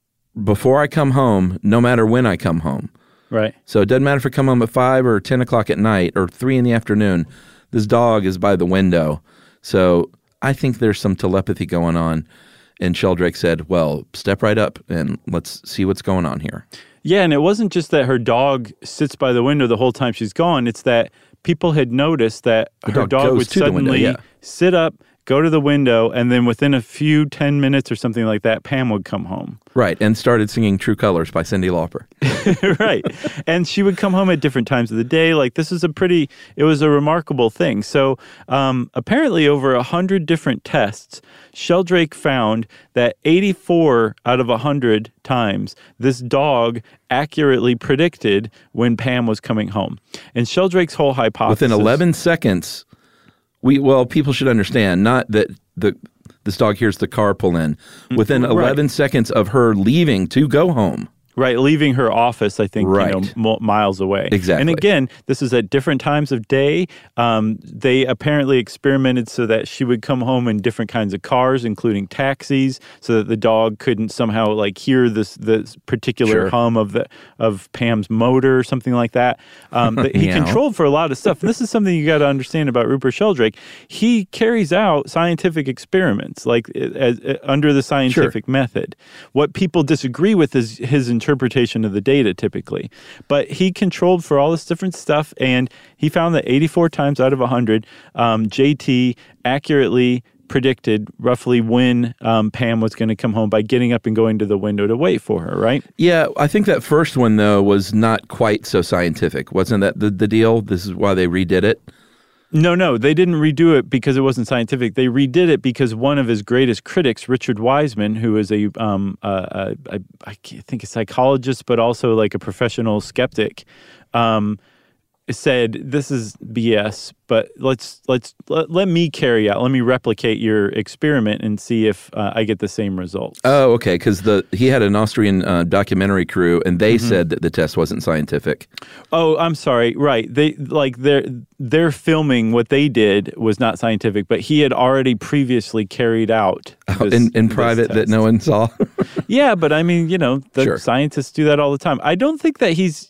[SPEAKER 3] before I come home, no matter when I come home.
[SPEAKER 2] Right.
[SPEAKER 3] So it doesn't matter if I come home at five or ten o'clock at night or three in the afternoon. This dog is by the window. So I think there's some telepathy going on. And Sheldrake said, well, step right up and let's see what's going on here.
[SPEAKER 2] Yeah, and it wasn't just that her dog sits by the window the whole time she's gone. It's that people had noticed that
[SPEAKER 3] The
[SPEAKER 2] her
[SPEAKER 3] dog
[SPEAKER 2] dog
[SPEAKER 3] goes
[SPEAKER 2] would
[SPEAKER 3] to the window,
[SPEAKER 2] suddenly
[SPEAKER 3] yeah.
[SPEAKER 2] sit up, go to the window, and then within a few ten minutes or something like that, Pam would come home.
[SPEAKER 3] Right, and started singing True Colors by Cyndi Lauper.
[SPEAKER 2] Right. And she would come home at different times of the day. Like, this is a pretty, it was a remarkable thing. So um, apparently over one hundred different tests, Sheldrake found that eighty-four out of one hundred times, this dog accurately predicted when Pam was coming home. And Sheldrake's whole hypothesis...
[SPEAKER 3] Within eleven seconds, we well, people should understand, not that the this dog hears the car pull in. Within eleven
[SPEAKER 2] Right.
[SPEAKER 3] seconds of her leaving to go home.
[SPEAKER 2] Right, leaving her office, I think,
[SPEAKER 3] Right.
[SPEAKER 2] you know, m- miles away.
[SPEAKER 3] Exactly.
[SPEAKER 2] And again, this is at different times of day. Um, they apparently experimented so that she would come home in different kinds of cars, including taxis, so that the dog couldn't somehow like hear this this particular
[SPEAKER 3] Sure.
[SPEAKER 2] hum of the of Pam's motor or something like that. Um, but he
[SPEAKER 3] Meow.
[SPEAKER 2] controlled for a lot of stuff. And this is something you got to understand about Rupert Sheldrake. He carries out scientific experiments, like as, as, under the scientific method. What people disagree with is his interpretation of the data typically. But he controlled for all this different stuff, and he found that eighty-four times out of one hundred, um, J T accurately predicted roughly when um, Pam was going to come home by getting up and going to the window to wait for her, right?
[SPEAKER 3] Yeah, I think that first one, though, was not quite so scientific. Wasn't that the, the deal? This is why they redid it?
[SPEAKER 2] No, no, they didn't redo it because it wasn't scientific. They redid it because one of his greatest critics, Richard Wiseman, who is a, um, a, a, a I think a psychologist, but also like a professional skeptic, um, said this is B S. But let's let's let, let me carry out, let me replicate your experiment and see if uh, I get the same results.
[SPEAKER 3] Oh, okay, because the he had an Austrian uh, documentary crew, and they
[SPEAKER 2] Mm-hmm.
[SPEAKER 3] said that the test wasn't scientific.
[SPEAKER 2] Oh, I'm sorry. Right. They like their their filming what they did was not scientific, but he had already previously carried out this,
[SPEAKER 3] in in
[SPEAKER 2] this
[SPEAKER 3] private that
[SPEAKER 2] test.
[SPEAKER 3] no one saw.
[SPEAKER 2] Yeah, but I mean, you know, the
[SPEAKER 3] Sure.
[SPEAKER 2] scientists do that all the time. I don't think that he's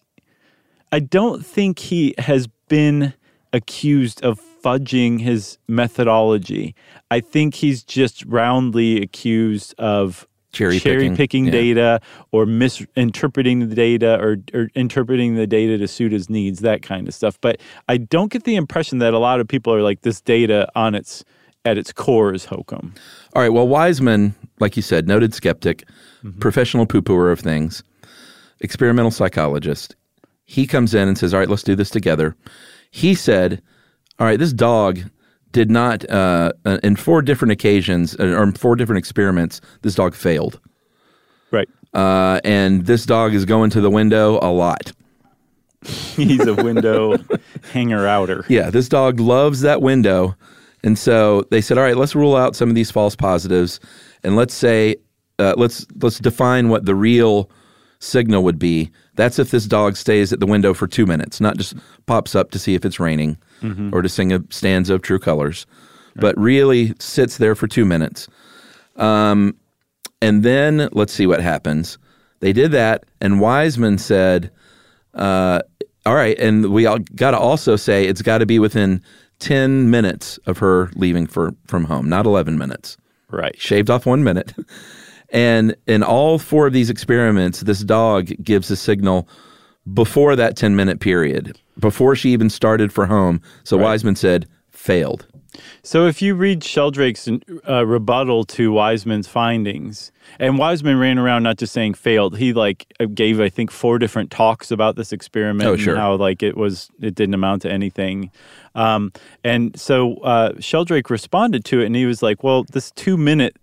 [SPEAKER 2] I don't think he has been accused of fudging his methodology. I think he's just roundly accused of
[SPEAKER 3] Cherry
[SPEAKER 2] cherry
[SPEAKER 3] picking,
[SPEAKER 2] picking
[SPEAKER 3] yeah.
[SPEAKER 2] data or misinterpreting the data or, or interpreting the data to suit his needs, that kind of stuff. But I don't get the impression that a lot of people are like, this data on its at its core is hokum.
[SPEAKER 3] All right, well, Wiseman, like you said, noted skeptic,
[SPEAKER 2] Mm-hmm.
[SPEAKER 3] professional poo-pooer of things, experimental psychologist. He comes in and says, all right, let's do this together. He said, all right, this dog did not, uh, in four different occasions, or in four different experiments, this dog failed.
[SPEAKER 2] Right.
[SPEAKER 3] Uh, and this dog is going to the window a lot.
[SPEAKER 2] He's a window hanger-outer.
[SPEAKER 3] Yeah, this dog loves that window. And so they said, all right, let's rule out some of these false positives. And let's say, uh, let's let's define what the real signal would be. That's if this dog stays at the window for two minutes, not just pops up to see if it's raining
[SPEAKER 2] Mm-hmm.
[SPEAKER 3] or to sing a stanza of True Colors, but really sits there for two minutes. Um, and then let's see what happens. They did that, and Wiseman said, uh, all right, and we all got to also say it's got to be within ten minutes of her leaving for from home, not eleven minutes.
[SPEAKER 2] Right.
[SPEAKER 3] Shaved off one minute. And in all four of these experiments, this dog gives a signal before that ten-minute period, before she even started for home. So right. Wiseman said, failed.
[SPEAKER 2] So if you read Sheldrake's uh, rebuttal to Wiseman's findings, and Wiseman ran around not just saying failed, he like gave, I think, four different talks about this experiment
[SPEAKER 3] oh,
[SPEAKER 2] and
[SPEAKER 3] sure.
[SPEAKER 2] how like it was, it didn't amount to anything. Um, and so uh, Sheldrake responded to it, and he was like, well, this two-minute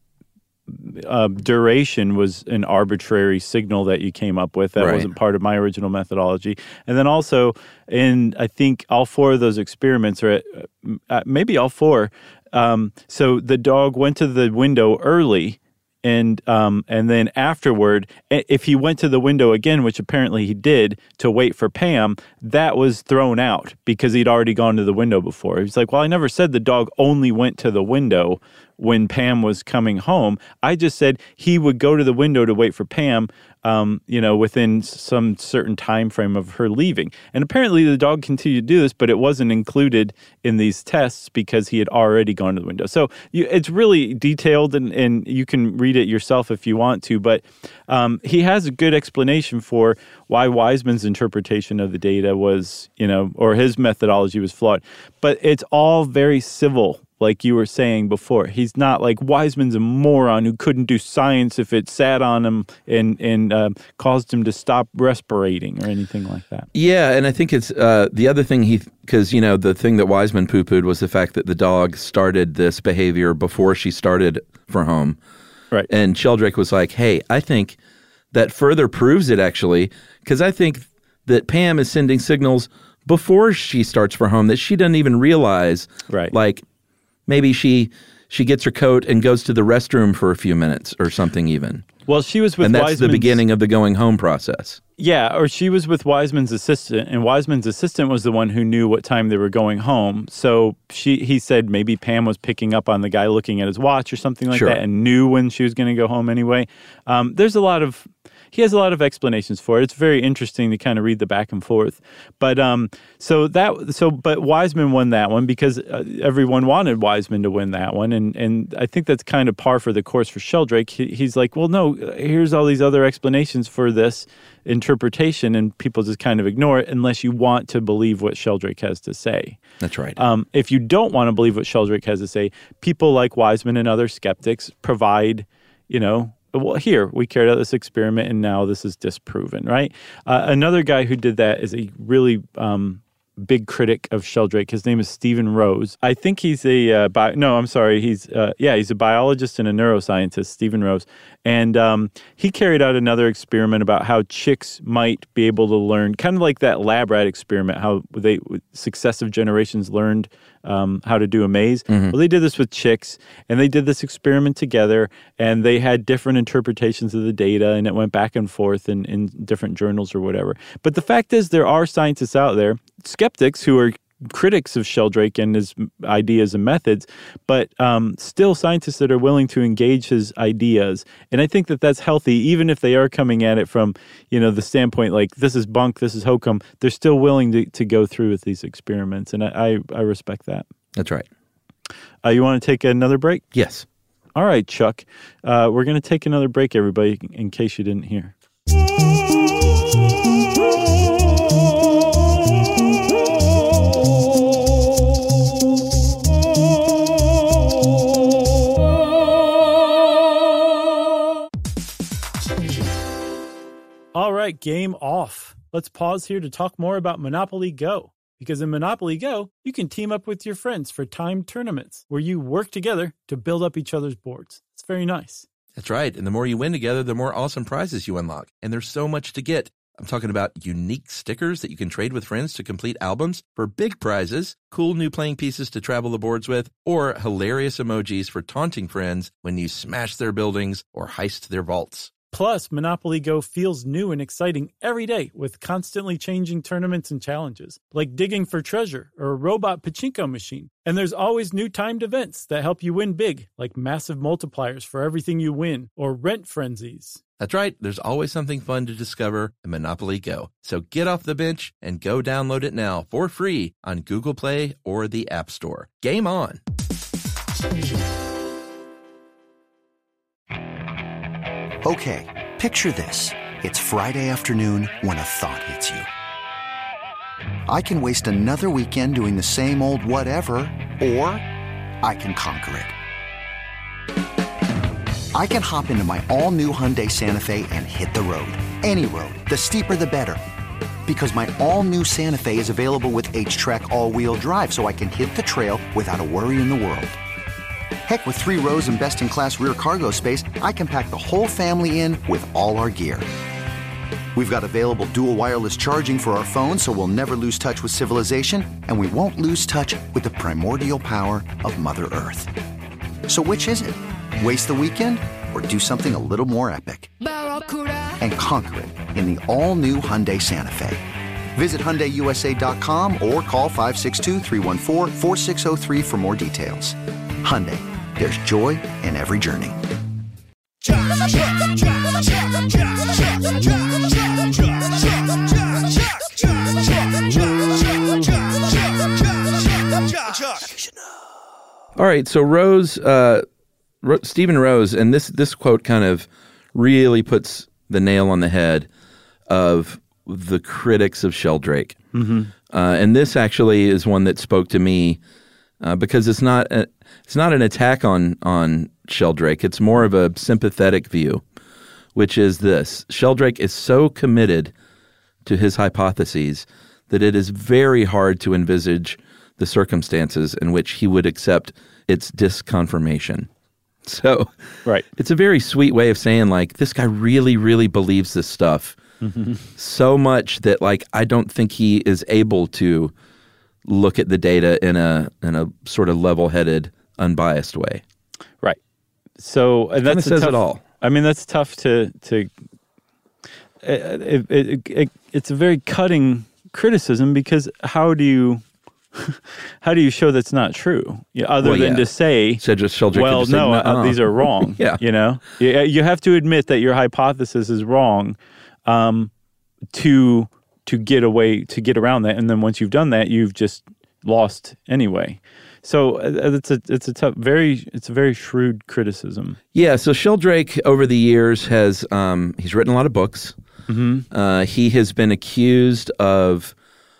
[SPEAKER 2] Uh, duration was an arbitrary signal that you came up with. That
[SPEAKER 3] right.
[SPEAKER 2] wasn't part of my original methodology. And then also, in I think all four of those experiments, or uh, maybe all four, um, so the dog went to the window early, and um, and then afterward, if he went to the window again, which apparently he did, to wait for Pam, that was thrown out because he'd already gone to the window before. He was like, well, I never said the dog only went to the window when Pam was coming home. I just said he would go to the window to wait for Pam, um, you know, within some certain time frame of her leaving. And apparently the dog continued to do this, but it wasn't included in these tests because he had already gone to the window. So you, it's really detailed, and, and you can read it yourself if you want to. But um, he has a good explanation for why Wiseman's interpretation of the data was, you know, or his methodology was flawed. But it's all very civil. Like you were saying before, he's not like Wiseman's a moron who couldn't do science if it sat on him and and uh, caused him to stop respirating or anything like that.
[SPEAKER 3] Yeah, and I think it's uh, the other thing he, because, you know, the thing that Wiseman poo-pooed was the fact that the dog started this behavior before she started for home.
[SPEAKER 2] Right.
[SPEAKER 3] And Sheldrake was like, hey, I think that further proves it, actually, because I think that Pam is sending signals before she starts for home that she doesn't even realize.
[SPEAKER 2] Right.
[SPEAKER 3] Like, maybe she she gets her coat and goes to the restroom for a few minutes or something even.
[SPEAKER 2] Well, she was with
[SPEAKER 3] And that's
[SPEAKER 2] Wiseman's,
[SPEAKER 3] the beginning of the going home process.
[SPEAKER 2] Yeah, or she was with Wiseman's assistant, and Wiseman's assistant was the one who knew what time they were going home. So she he said maybe Pam was picking up on the guy looking at his watch or something like
[SPEAKER 3] Sure.
[SPEAKER 2] that and knew when she was going to go home anyway. Um, there's a lot of... He has a lot of explanations for it. It's very interesting to kind of read the back and forth. But um, so that so but Wiseman won that one because uh, everyone wanted Wiseman to win that one, and and I think that's kind of par for the course for Sheldrake. He, he's like, well, no, here's all these other explanations for this interpretation, and people just kind of ignore it unless you want to believe what Sheldrake has to say.
[SPEAKER 3] That's right.
[SPEAKER 2] Um, if you don't want to believe what Sheldrake has to say, people like Wiseman and other skeptics provide, you know. Well, here, we carried out this experiment, and now this is disproven, right? Uh, another guy who did that is a really um, big critic of Sheldrake. His name is Stephen Rose. I think he's a, uh, bi- no, I'm sorry, he's, uh, yeah, he's a biologist and a neuroscientist, Stephen Rose. And um, he carried out another experiment about how chicks might be able to learn, kind of like that lab rat experiment, how they successive generations learned um, how to do a maze. Mm-hmm. Well, they did this with chicks, and they did this experiment together, and they had different interpretations of the data, and it went back and forth in, in different journals or whatever. But the fact is, there are scientists out there, skeptics who are critics of Sheldrake and his ideas and methods, but um, still scientists that are willing to engage his ideas. And I think that that's healthy, even if they are coming at it from, you know, the standpoint like, this is bunk, this is hokum. They're still willing to, to go through with these experiments, and I, I, I respect that.
[SPEAKER 3] That's right.
[SPEAKER 2] Uh, you want to take another break?
[SPEAKER 3] Yes.
[SPEAKER 2] All right, Chuck. Uh, we're going to take another break, everybody, in case you didn't hear. All right, game off. Let's pause here to talk more about Monopoly Go. Because in Monopoly Go, you can team up with your friends for timed tournaments where you work together to build up each other's boards. It's very nice.
[SPEAKER 5] That's right. And the more you win together, the more awesome prizes you unlock. And there's so much to get. I'm talking about unique stickers that you can trade with friends to complete albums for big prizes, cool new playing pieces to travel the boards with, or hilarious emojis for taunting friends when you smash their buildings or heist their vaults.
[SPEAKER 2] Plus, Monopoly Go feels new and exciting every day with constantly changing tournaments and challenges, like digging for treasure or a robot pachinko machine. And there's always new timed events that help you win big, like massive multipliers for everything you win or rent frenzies.
[SPEAKER 5] That's right. There's always something fun to discover in Monopoly Go. So get off the bench and go download it now for free on Google Play or the App Store. Game on.
[SPEAKER 6] Okay, picture this. It's Friday afternoon when a thought hits you. I can waste another weekend doing the same old whatever, or I can conquer it. I can hop into my all-new Hyundai Santa Fe and hit the road. Any road. The steeper, the better. Because my all-new Santa Fe is available with H-Track all-wheel drive, so I can hit the trail without a worry in the world. Heck, with three rows and best-in-class rear cargo space, I can pack the whole family in with all our gear. We've got available dual wireless charging for our phones, so we'll never lose touch with civilization, and we won't lose touch with the primordial power of Mother Earth. So which is it? Waste the weekend or do something a little more epic? And conquer it in the all-new Hyundai Santa Fe. Visit Hyundai U S A dot com or call five six two, three one four, four six zero three for more details. Hyundai, there's joy in every journey.
[SPEAKER 3] All right, so Rose, uh, Ro- Stephen Rose, and this this quote kind of really puts the nail on the head of the critics of Sheldrake. Mm-hmm. Uh, and this actually is one that spoke to me uh, because it's not a, it's not an attack on on Sheldrake. It's more of a sympathetic view, which is this: Sheldrake is so committed to his hypotheses that it is very hard to envisage the circumstances in which he would accept its disconfirmation. So
[SPEAKER 7] right.
[SPEAKER 3] It's a very sweet way of saying, like, this guy really, really believes this stuff mm-hmm. so much that, like, I don't think he is able to look at the data in a in a sort of level-headed, unbiased way.
[SPEAKER 7] Right. So and that's
[SPEAKER 3] says
[SPEAKER 7] tough,
[SPEAKER 3] it all.
[SPEAKER 7] I mean, that's tough to to. It, it, it, it's a very cutting criticism, because how do you how do you show that's not true? Yeah, other
[SPEAKER 3] well,
[SPEAKER 7] than
[SPEAKER 3] yeah.
[SPEAKER 7] to say,
[SPEAKER 3] so just Sheldrake
[SPEAKER 7] well,
[SPEAKER 3] could just
[SPEAKER 7] no,
[SPEAKER 3] say,
[SPEAKER 7] uh, these are wrong.
[SPEAKER 3] yeah,
[SPEAKER 7] you know, you, you have to admit that your hypothesis is wrong um, to to get away to get around that, and then once you've done that, you've just lost anyway. So uh, it's a it's a tough, very it's a very shrewd criticism.
[SPEAKER 3] Yeah. So Sheldrake over the years has um, he's written a lot of books. Mm-hmm. Uh, he has been accused of,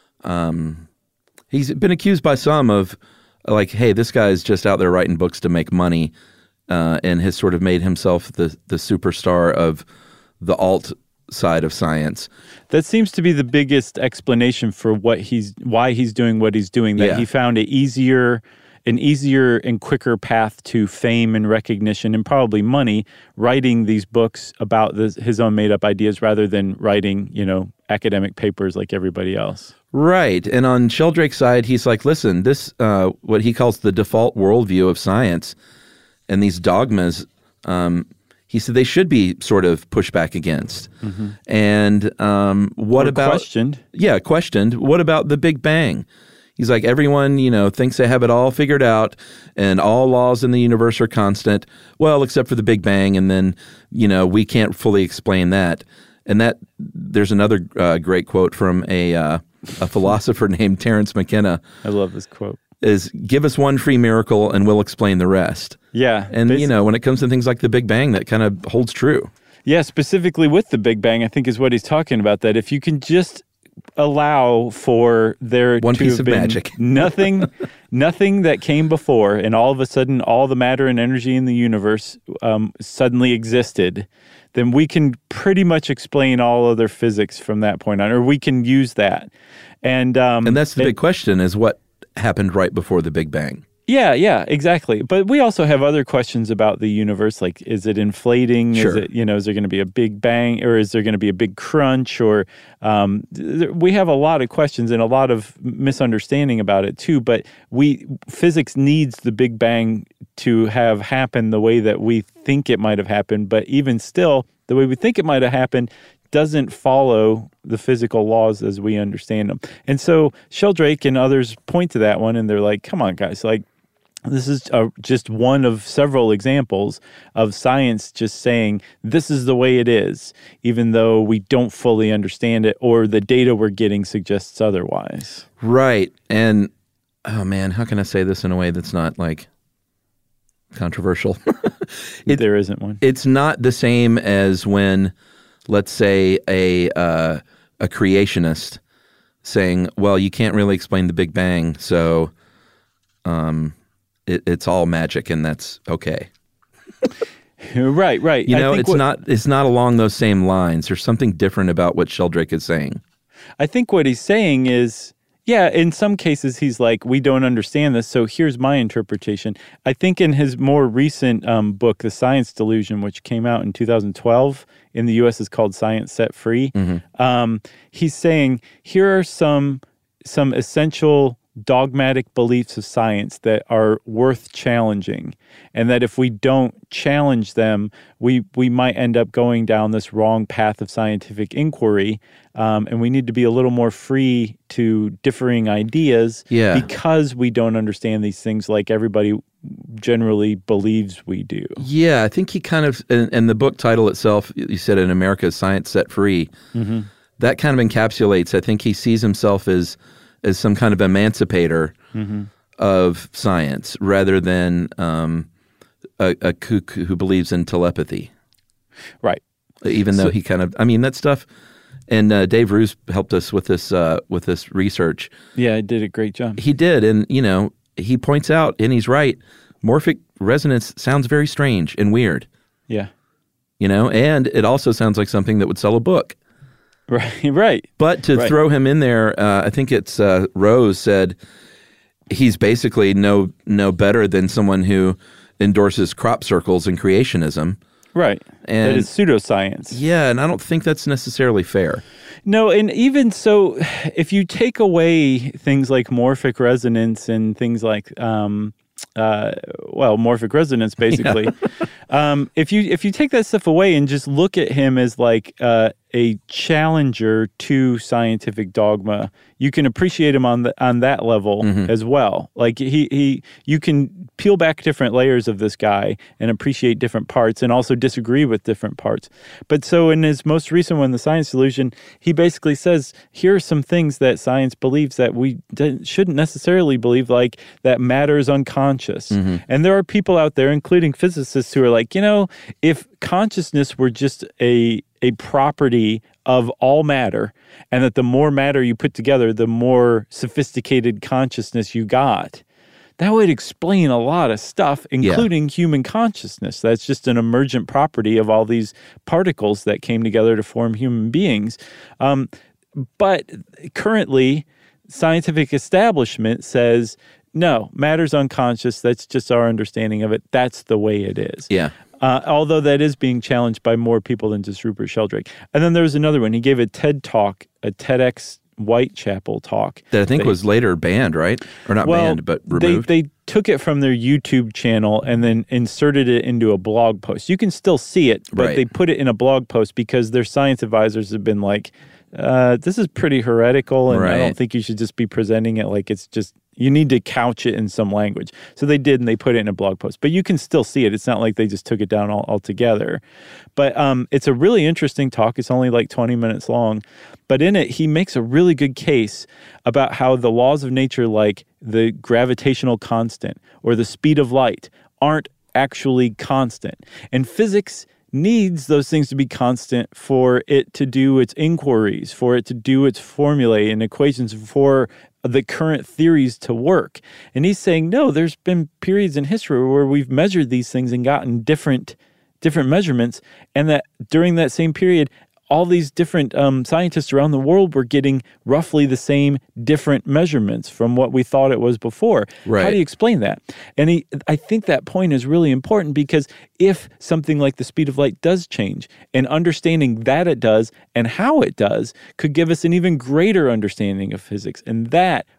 [SPEAKER 3] um, he's been accused by some of, like, hey, this guy's just out there writing books to make money, uh, and has sort of made himself the the superstar of the alt side of science.
[SPEAKER 7] That seems to be the biggest explanation for what he's why he's doing what he's doing. That
[SPEAKER 3] yeah.
[SPEAKER 7] he found it easier. an easier and quicker path to fame and recognition and probably money writing these books about this, his own made-up ideas rather than writing, you know, academic papers like everybody else.
[SPEAKER 3] Right. And on Sheldrake's side, he's like, listen, this, uh, what he calls the default worldview of science and these dogmas, um, he said they should be sort of pushed back against. Mm-hmm. And um, what
[SPEAKER 7] or
[SPEAKER 3] about...
[SPEAKER 7] questioned.
[SPEAKER 3] Yeah, questioned. What about the Big Bang? He's like, everyone, you know, thinks they have it all figured out and all laws in the universe are constant. Well, except for the Big Bang. And then, you know, we can't fully explain that. And that there's another uh, great quote from a uh, a philosopher named Terence McKenna.
[SPEAKER 7] I love this quote.
[SPEAKER 3] Is give us one free miracle and we'll explain the rest.
[SPEAKER 7] Yeah.
[SPEAKER 3] And, you know, when it comes to things like the Big Bang, that kind of holds true.
[SPEAKER 7] Yeah, specifically with the Big Bang, I think is what he's talking about, that if you can just allow for there
[SPEAKER 3] one
[SPEAKER 7] to
[SPEAKER 3] piece
[SPEAKER 7] have
[SPEAKER 3] of
[SPEAKER 7] been
[SPEAKER 3] magic,
[SPEAKER 7] nothing, nothing that came before, and all of a sudden, all the matter and energy in the universe um, suddenly existed, then we can pretty much explain all other physics from that point on, or we can use that. And um,
[SPEAKER 3] and that's the
[SPEAKER 7] it,
[SPEAKER 3] big question: is what happened right before the Big Bang?
[SPEAKER 7] Yeah, yeah, exactly. But we also have other questions about the universe, like, is it inflating?
[SPEAKER 3] Sure.
[SPEAKER 7] Is it, you know, is there going to be a big bang, or is there going to be a big crunch? Or um, th- we have a lot of questions and a lot of misunderstanding about it too. But we physics needs the Big Bang to have happened the way that we think it might have happened. But even still, the way we think it might have happened doesn't follow the physical laws as we understand them. And so Sheldrake and others point to that one, and they're like, come on, guys, like, this is uh, just one of several examples of science just saying this is the way it is, even though we don't fully understand it or the data we're getting suggests otherwise.
[SPEAKER 3] Right. And, oh man, how can I say this in a way that's not like controversial? it,
[SPEAKER 7] there isn't one.
[SPEAKER 3] It's not the same as when, let's say, a uh, a creationist saying, well, you can't really explain the Big Bang, so um, it, it's all magic and that's okay.
[SPEAKER 7] Right, right.
[SPEAKER 3] You
[SPEAKER 7] I
[SPEAKER 3] know,
[SPEAKER 7] think
[SPEAKER 3] it's
[SPEAKER 7] what,
[SPEAKER 3] not it's not along those same lines. There's something different about what Sheldrake is saying.
[SPEAKER 7] I think what he's saying is, yeah, in some cases he's like, we don't understand this, so here's my interpretation. I think in his more recent um, book, The Science Delusion, which came out in two thousand twelve, in the U S is called Science Set Free, mm-hmm. um, he's saying, here are some some essential dogmatic beliefs of science that are worth challenging, and that if we don't challenge them, we we might end up going down this wrong path of scientific inquiry, um, and we need to be a little more free to differing ideas
[SPEAKER 3] yeah.
[SPEAKER 7] because we don't understand these things like everybody generally believes we do.
[SPEAKER 3] Yeah, I think he kind of, and, and the book title itself, you said in America, Science Set Free, mm-hmm. that kind of encapsulates, I think he sees himself as as some kind of emancipator mm-hmm. of science rather than um, a, a kook who believes in telepathy.
[SPEAKER 7] Right.
[SPEAKER 3] Even though so, he kind of, I mean, that stuff, and uh, Dave Roos helped us with this uh, with this research.
[SPEAKER 7] Yeah, he did a great job.
[SPEAKER 3] He did, and, you know, he points out, and he's right, morphic resonance sounds very strange and weird.
[SPEAKER 7] Yeah.
[SPEAKER 3] You know, and it also sounds like something that would sell a book.
[SPEAKER 7] Right, right.
[SPEAKER 3] But to
[SPEAKER 7] right.
[SPEAKER 3] throw him in there, uh, I think it's uh, Rose said he's basically no no better than someone who endorses crop circles and creationism.
[SPEAKER 7] Right.
[SPEAKER 3] And
[SPEAKER 7] that is pseudoscience.
[SPEAKER 3] Yeah, and I don't think that's necessarily fair.
[SPEAKER 7] No, and even so, if you take away things like morphic resonance and things like, um, uh, well, morphic resonance, basically, yeah. um, if you if you take that stuff away and just look at him as like uh, a challenger to scientific dogma, you can appreciate him on the on that level mm-hmm. as well. Like he he, you can peel back different layers of this guy and appreciate different parts, and also disagree with different parts. But so in his most recent one, The Science Delusion, he basically says, here are some things that science believes that we shouldn't necessarily believe, like that matter is unconscious. Mm-hmm. And there are people out there, including physicists, who are like, you know, if consciousness were just a a property of all matter, and that the more matter you put together, the more sophisticated consciousness you got, that would explain a lot of stuff, including yeah. human consciousness. That's just an emergent property of all these particles that came together to form human beings. Um, but currently, scientific establishment says, no, matter's unconscious. That's just our understanding of it. That's the way it is.
[SPEAKER 3] Yeah.
[SPEAKER 7] Uh, although that is being challenged by more people than just Rupert Sheldrake. And then there was another one. He gave a TED talk, a TEDx Whitechapel talk.
[SPEAKER 3] That I think
[SPEAKER 7] that
[SPEAKER 3] was
[SPEAKER 7] he,
[SPEAKER 3] later banned, right? Or not
[SPEAKER 7] well,
[SPEAKER 3] banned, but removed?
[SPEAKER 7] They, they took it from their YouTube channel and then inserted it into a blog post. You can still see it, but
[SPEAKER 3] right.
[SPEAKER 7] they put it in a blog post because their science advisors have been like, uh, this is pretty heretical, and
[SPEAKER 3] right.
[SPEAKER 7] I don't think you should just be presenting it like it's just, you need to couch it in some language. So they did, and they put it in a blog post. But you can still see it. It's not like they just took it down all, altogether. But um, it's a really interesting talk. It's only like twenty minutes long. But in it, he makes a really good case about how the laws of nature, like the gravitational constant or the speed of light, aren't actually constant. And physics needs those things to be constant for it to do its inquiries, for it to do its formulae and equations, for the current theories to work. And he's saying, no, there's been periods in history where we've measured these things and gotten different different measurements, and that during that same period, all these different um, scientists around the world were getting roughly the same different measurements from what we thought it was before.
[SPEAKER 3] Right.
[SPEAKER 7] How do you explain that? And he, I think that point is really important, because if something like the speed of light does change, and understanding that it does and how it does could give us an even greater understanding of physics. And that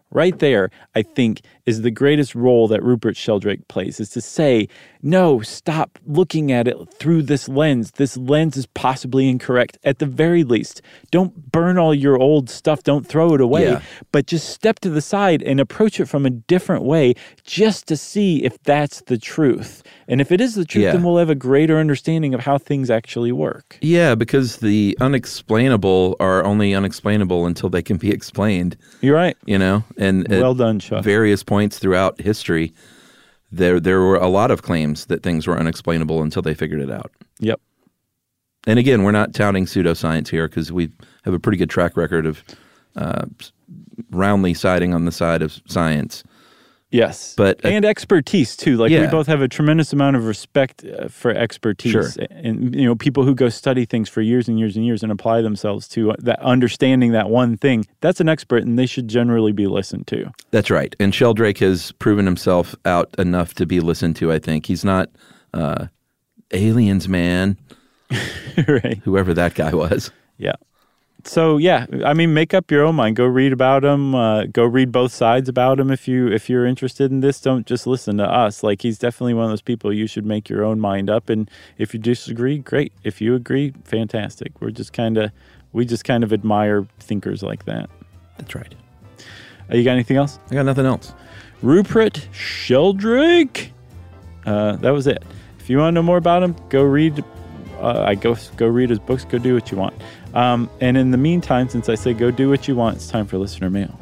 [SPEAKER 7] right there, I think, is the greatest role that Rupert Sheldrake plays, is to say, no, stop looking at it through this lens. This lens is possibly incorrect. At the very least, don't burn all your old stuff. Don't throw it away,
[SPEAKER 3] Yeah.
[SPEAKER 7] but just step to the side and approach it from a different way just to see if that's the truth. And if it is the truth,
[SPEAKER 3] Yeah.
[SPEAKER 7] then we'll have a greater understanding of how things actually work.
[SPEAKER 3] Yeah, because the unexplainable are only unexplainable until they can be explained.
[SPEAKER 7] You're right.
[SPEAKER 3] You know, and
[SPEAKER 7] Well
[SPEAKER 3] at
[SPEAKER 7] done, Chuck.
[SPEAKER 3] various points throughout history, there there were a lot of claims that things were unexplainable until they figured it out.
[SPEAKER 7] Yep.
[SPEAKER 3] And again, we're not touting pseudoscience here because we have a pretty good track record of uh, roundly siding on the side of science.
[SPEAKER 7] Yes,
[SPEAKER 3] But, uh,
[SPEAKER 7] and expertise too. Like we
[SPEAKER 3] yeah.
[SPEAKER 7] both have a tremendous amount of respect uh, for expertise,
[SPEAKER 3] Sure.
[SPEAKER 7] and you know, people who go study things for years and years and years and apply themselves to uh, that understanding that one thing. That's an expert, and they should generally be listened to.
[SPEAKER 3] That's right. And Sheldrake has proven himself out enough to be listened to, I think. He's not uh, aliens, man,
[SPEAKER 7] Right?
[SPEAKER 3] whoever that guy was.
[SPEAKER 7] Yeah. So yeah, I mean, make up your own mind. Go read about him. Uh, go read both sides about him if you if you're interested in this. Don't just listen to us. Like, he's definitely one of those people you should make your own mind up. And if you disagree, great. If you agree, fantastic. We're just kind of we just kind of admire thinkers like that.
[SPEAKER 3] That's right.
[SPEAKER 7] Uh, you got anything else?
[SPEAKER 3] I got nothing else.
[SPEAKER 7] Rupert Sheldrake. Uh, that was it. If you want to know more about him, go read. Uh, I go go read his books. Go do what you want. Um, and in the meantime, since I say go do what you want, it's time for listener mail.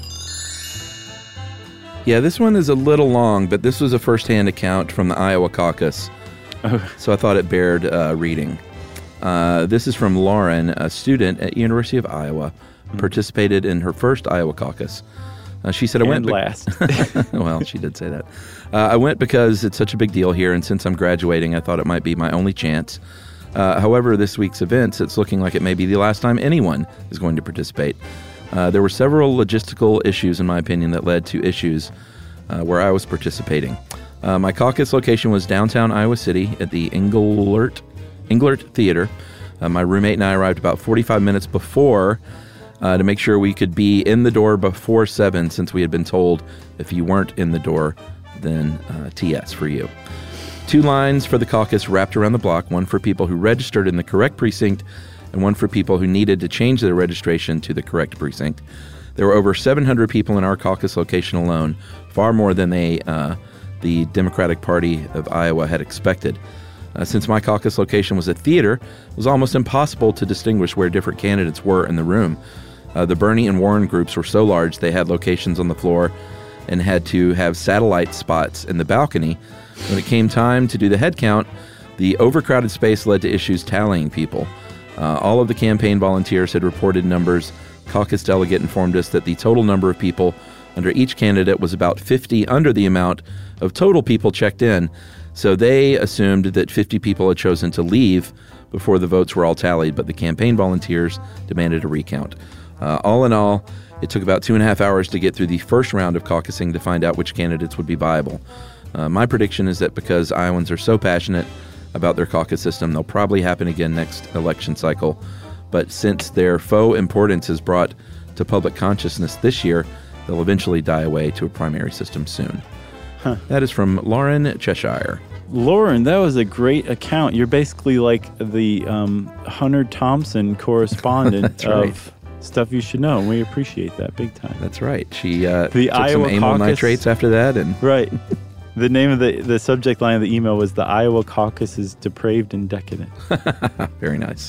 [SPEAKER 3] Yeah, this one is a little long, but this was a firsthand account from the Iowa caucus.
[SPEAKER 7] Oh.
[SPEAKER 3] So I thought it bared uh, reading. Uh, this is from Lauren, a student at University of Iowa,
[SPEAKER 7] Mm-hmm.
[SPEAKER 3] participated in her first Iowa caucus. Uh, she said, I
[SPEAKER 7] And
[SPEAKER 3] went... be-
[SPEAKER 7] last.
[SPEAKER 3] Well, she did say that. Uh, I went because it's such a big deal here, and since I'm graduating, I thought it might be my only chance. Uh, however, this week's events, it's looking like it may be the last time anyone is going to participate. Uh, there were several logistical issues, in my opinion, that led to issues uh, where I was participating. Uh, my caucus location was downtown Iowa City at the Englert, Englert Theater. Uh, my roommate and I arrived about forty-five minutes before uh, to make sure we could be in the door before seven, since we had been told if you weren't in the door, then uh, T S for you. Two lines for the caucus wrapped around the block, one for people who registered in the correct precinct and one for people who needed to change their registration to the correct precinct. There were over seven hundred people in our caucus location alone, far more than they, uh, the Democratic Party of Iowa had expected. Uh, since my caucus location was a theater, it was almost impossible to distinguish where different candidates were in the room. Uh, the Bernie and Warren groups were so large they had locations on the floor and had to have satellite spots in the balcony. When it came time to do the head count, the overcrowded space led to issues tallying people. Uh, all of the campaign volunteers had reported numbers. Caucus delegate informed us that the total number of people under each candidate was about fifty under the amount of total people checked in. So they assumed that fifty people had chosen to leave before the votes were all tallied, but the campaign volunteers demanded a recount. Uh, all in all, it took about two and a half hours to get through the first round of caucusing to find out which candidates would be viable. Uh, my prediction is that because Iowans are so passionate about their caucus system, they'll probably happen again next election cycle. But since their faux importance is brought to public consciousness this year, they'll eventually die away to a primary system soon.
[SPEAKER 7] Huh.
[SPEAKER 3] That is from Lauren Cheshire.
[SPEAKER 7] Lauren, that was a great account. You're basically like the um, Hunter Thompson correspondent
[SPEAKER 3] That's right.
[SPEAKER 7] of Stuff You Should Know. We appreciate that big time.
[SPEAKER 3] That's right. She uh,
[SPEAKER 7] The
[SPEAKER 3] took
[SPEAKER 7] Iowa
[SPEAKER 3] some amyl
[SPEAKER 7] caucus-
[SPEAKER 3] nitrates after that, and
[SPEAKER 7] Right. The name of the, the subject line of the email was "The Iowa Caucus is Depraved and Decadent."
[SPEAKER 3] very nice.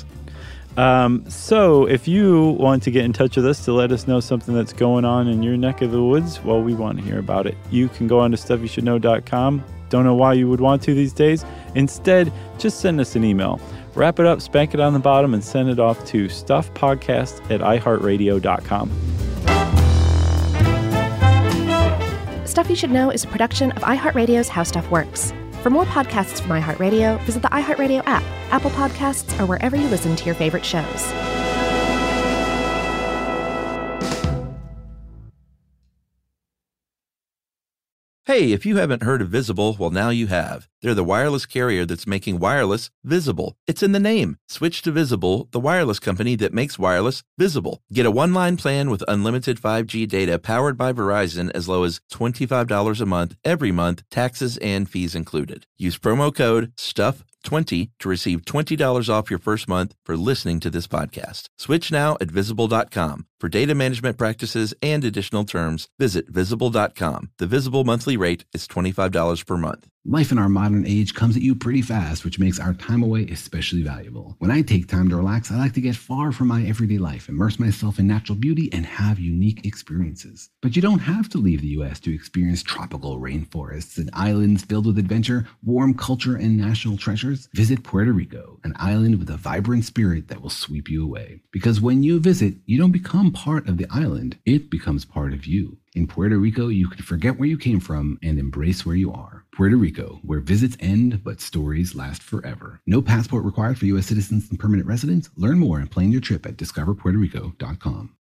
[SPEAKER 7] Um, so if you want to get in touch with us to let us know something that's going on in your neck of the woods, well, we want to hear about it. You can go on to stuff you should know dot com. Don't know why you would want to these days. Instead, just send us an email. Wrap it up, spank it on the bottom, and send it off to stuffpodcast at i heart radio dot com.
[SPEAKER 4] Stuff You Should Know is a production of iHeartRadio's How Stuff Works. For more podcasts from iHeartRadio, visit the iHeartRadio app, Apple Podcasts, or wherever you listen to your favorite shows.
[SPEAKER 5] Hey, if you haven't heard of Visible, well, now you have. They're the wireless carrier that's making wireless visible. It's in the name. Switch to Visible, the wireless company that makes wireless visible. Get a one-line plan with unlimited five G data powered by Verizon as low as twenty-five dollars a month every month, taxes and fees included. Use promo code stuff twenty to receive twenty dollars off your first month for listening to this podcast. Switch now at visible dot com. For data management practices and additional terms, visit visible dot com. The Visible monthly rate is twenty-five dollars per month.
[SPEAKER 8] Life in our modern age comes at you pretty fast, which makes our time away especially valuable. When I take time to relax, I like to get far from my everyday life, immerse myself in natural beauty, and have unique experiences. But you don't have to leave the U S to experience tropical rainforests and islands filled with adventure, warm culture, and national treasures. Visit Puerto Rico, an island with a vibrant spirit that will sweep you away. Because when you visit, you don't become part of the island, it becomes part of you. In Puerto Rico, you can forget where you came from and embrace where you are. Puerto Rico, where visits end, but stories last forever. No passport required for U S citizens and permanent residents. Learn more and plan your trip at discover puerto rico dot com.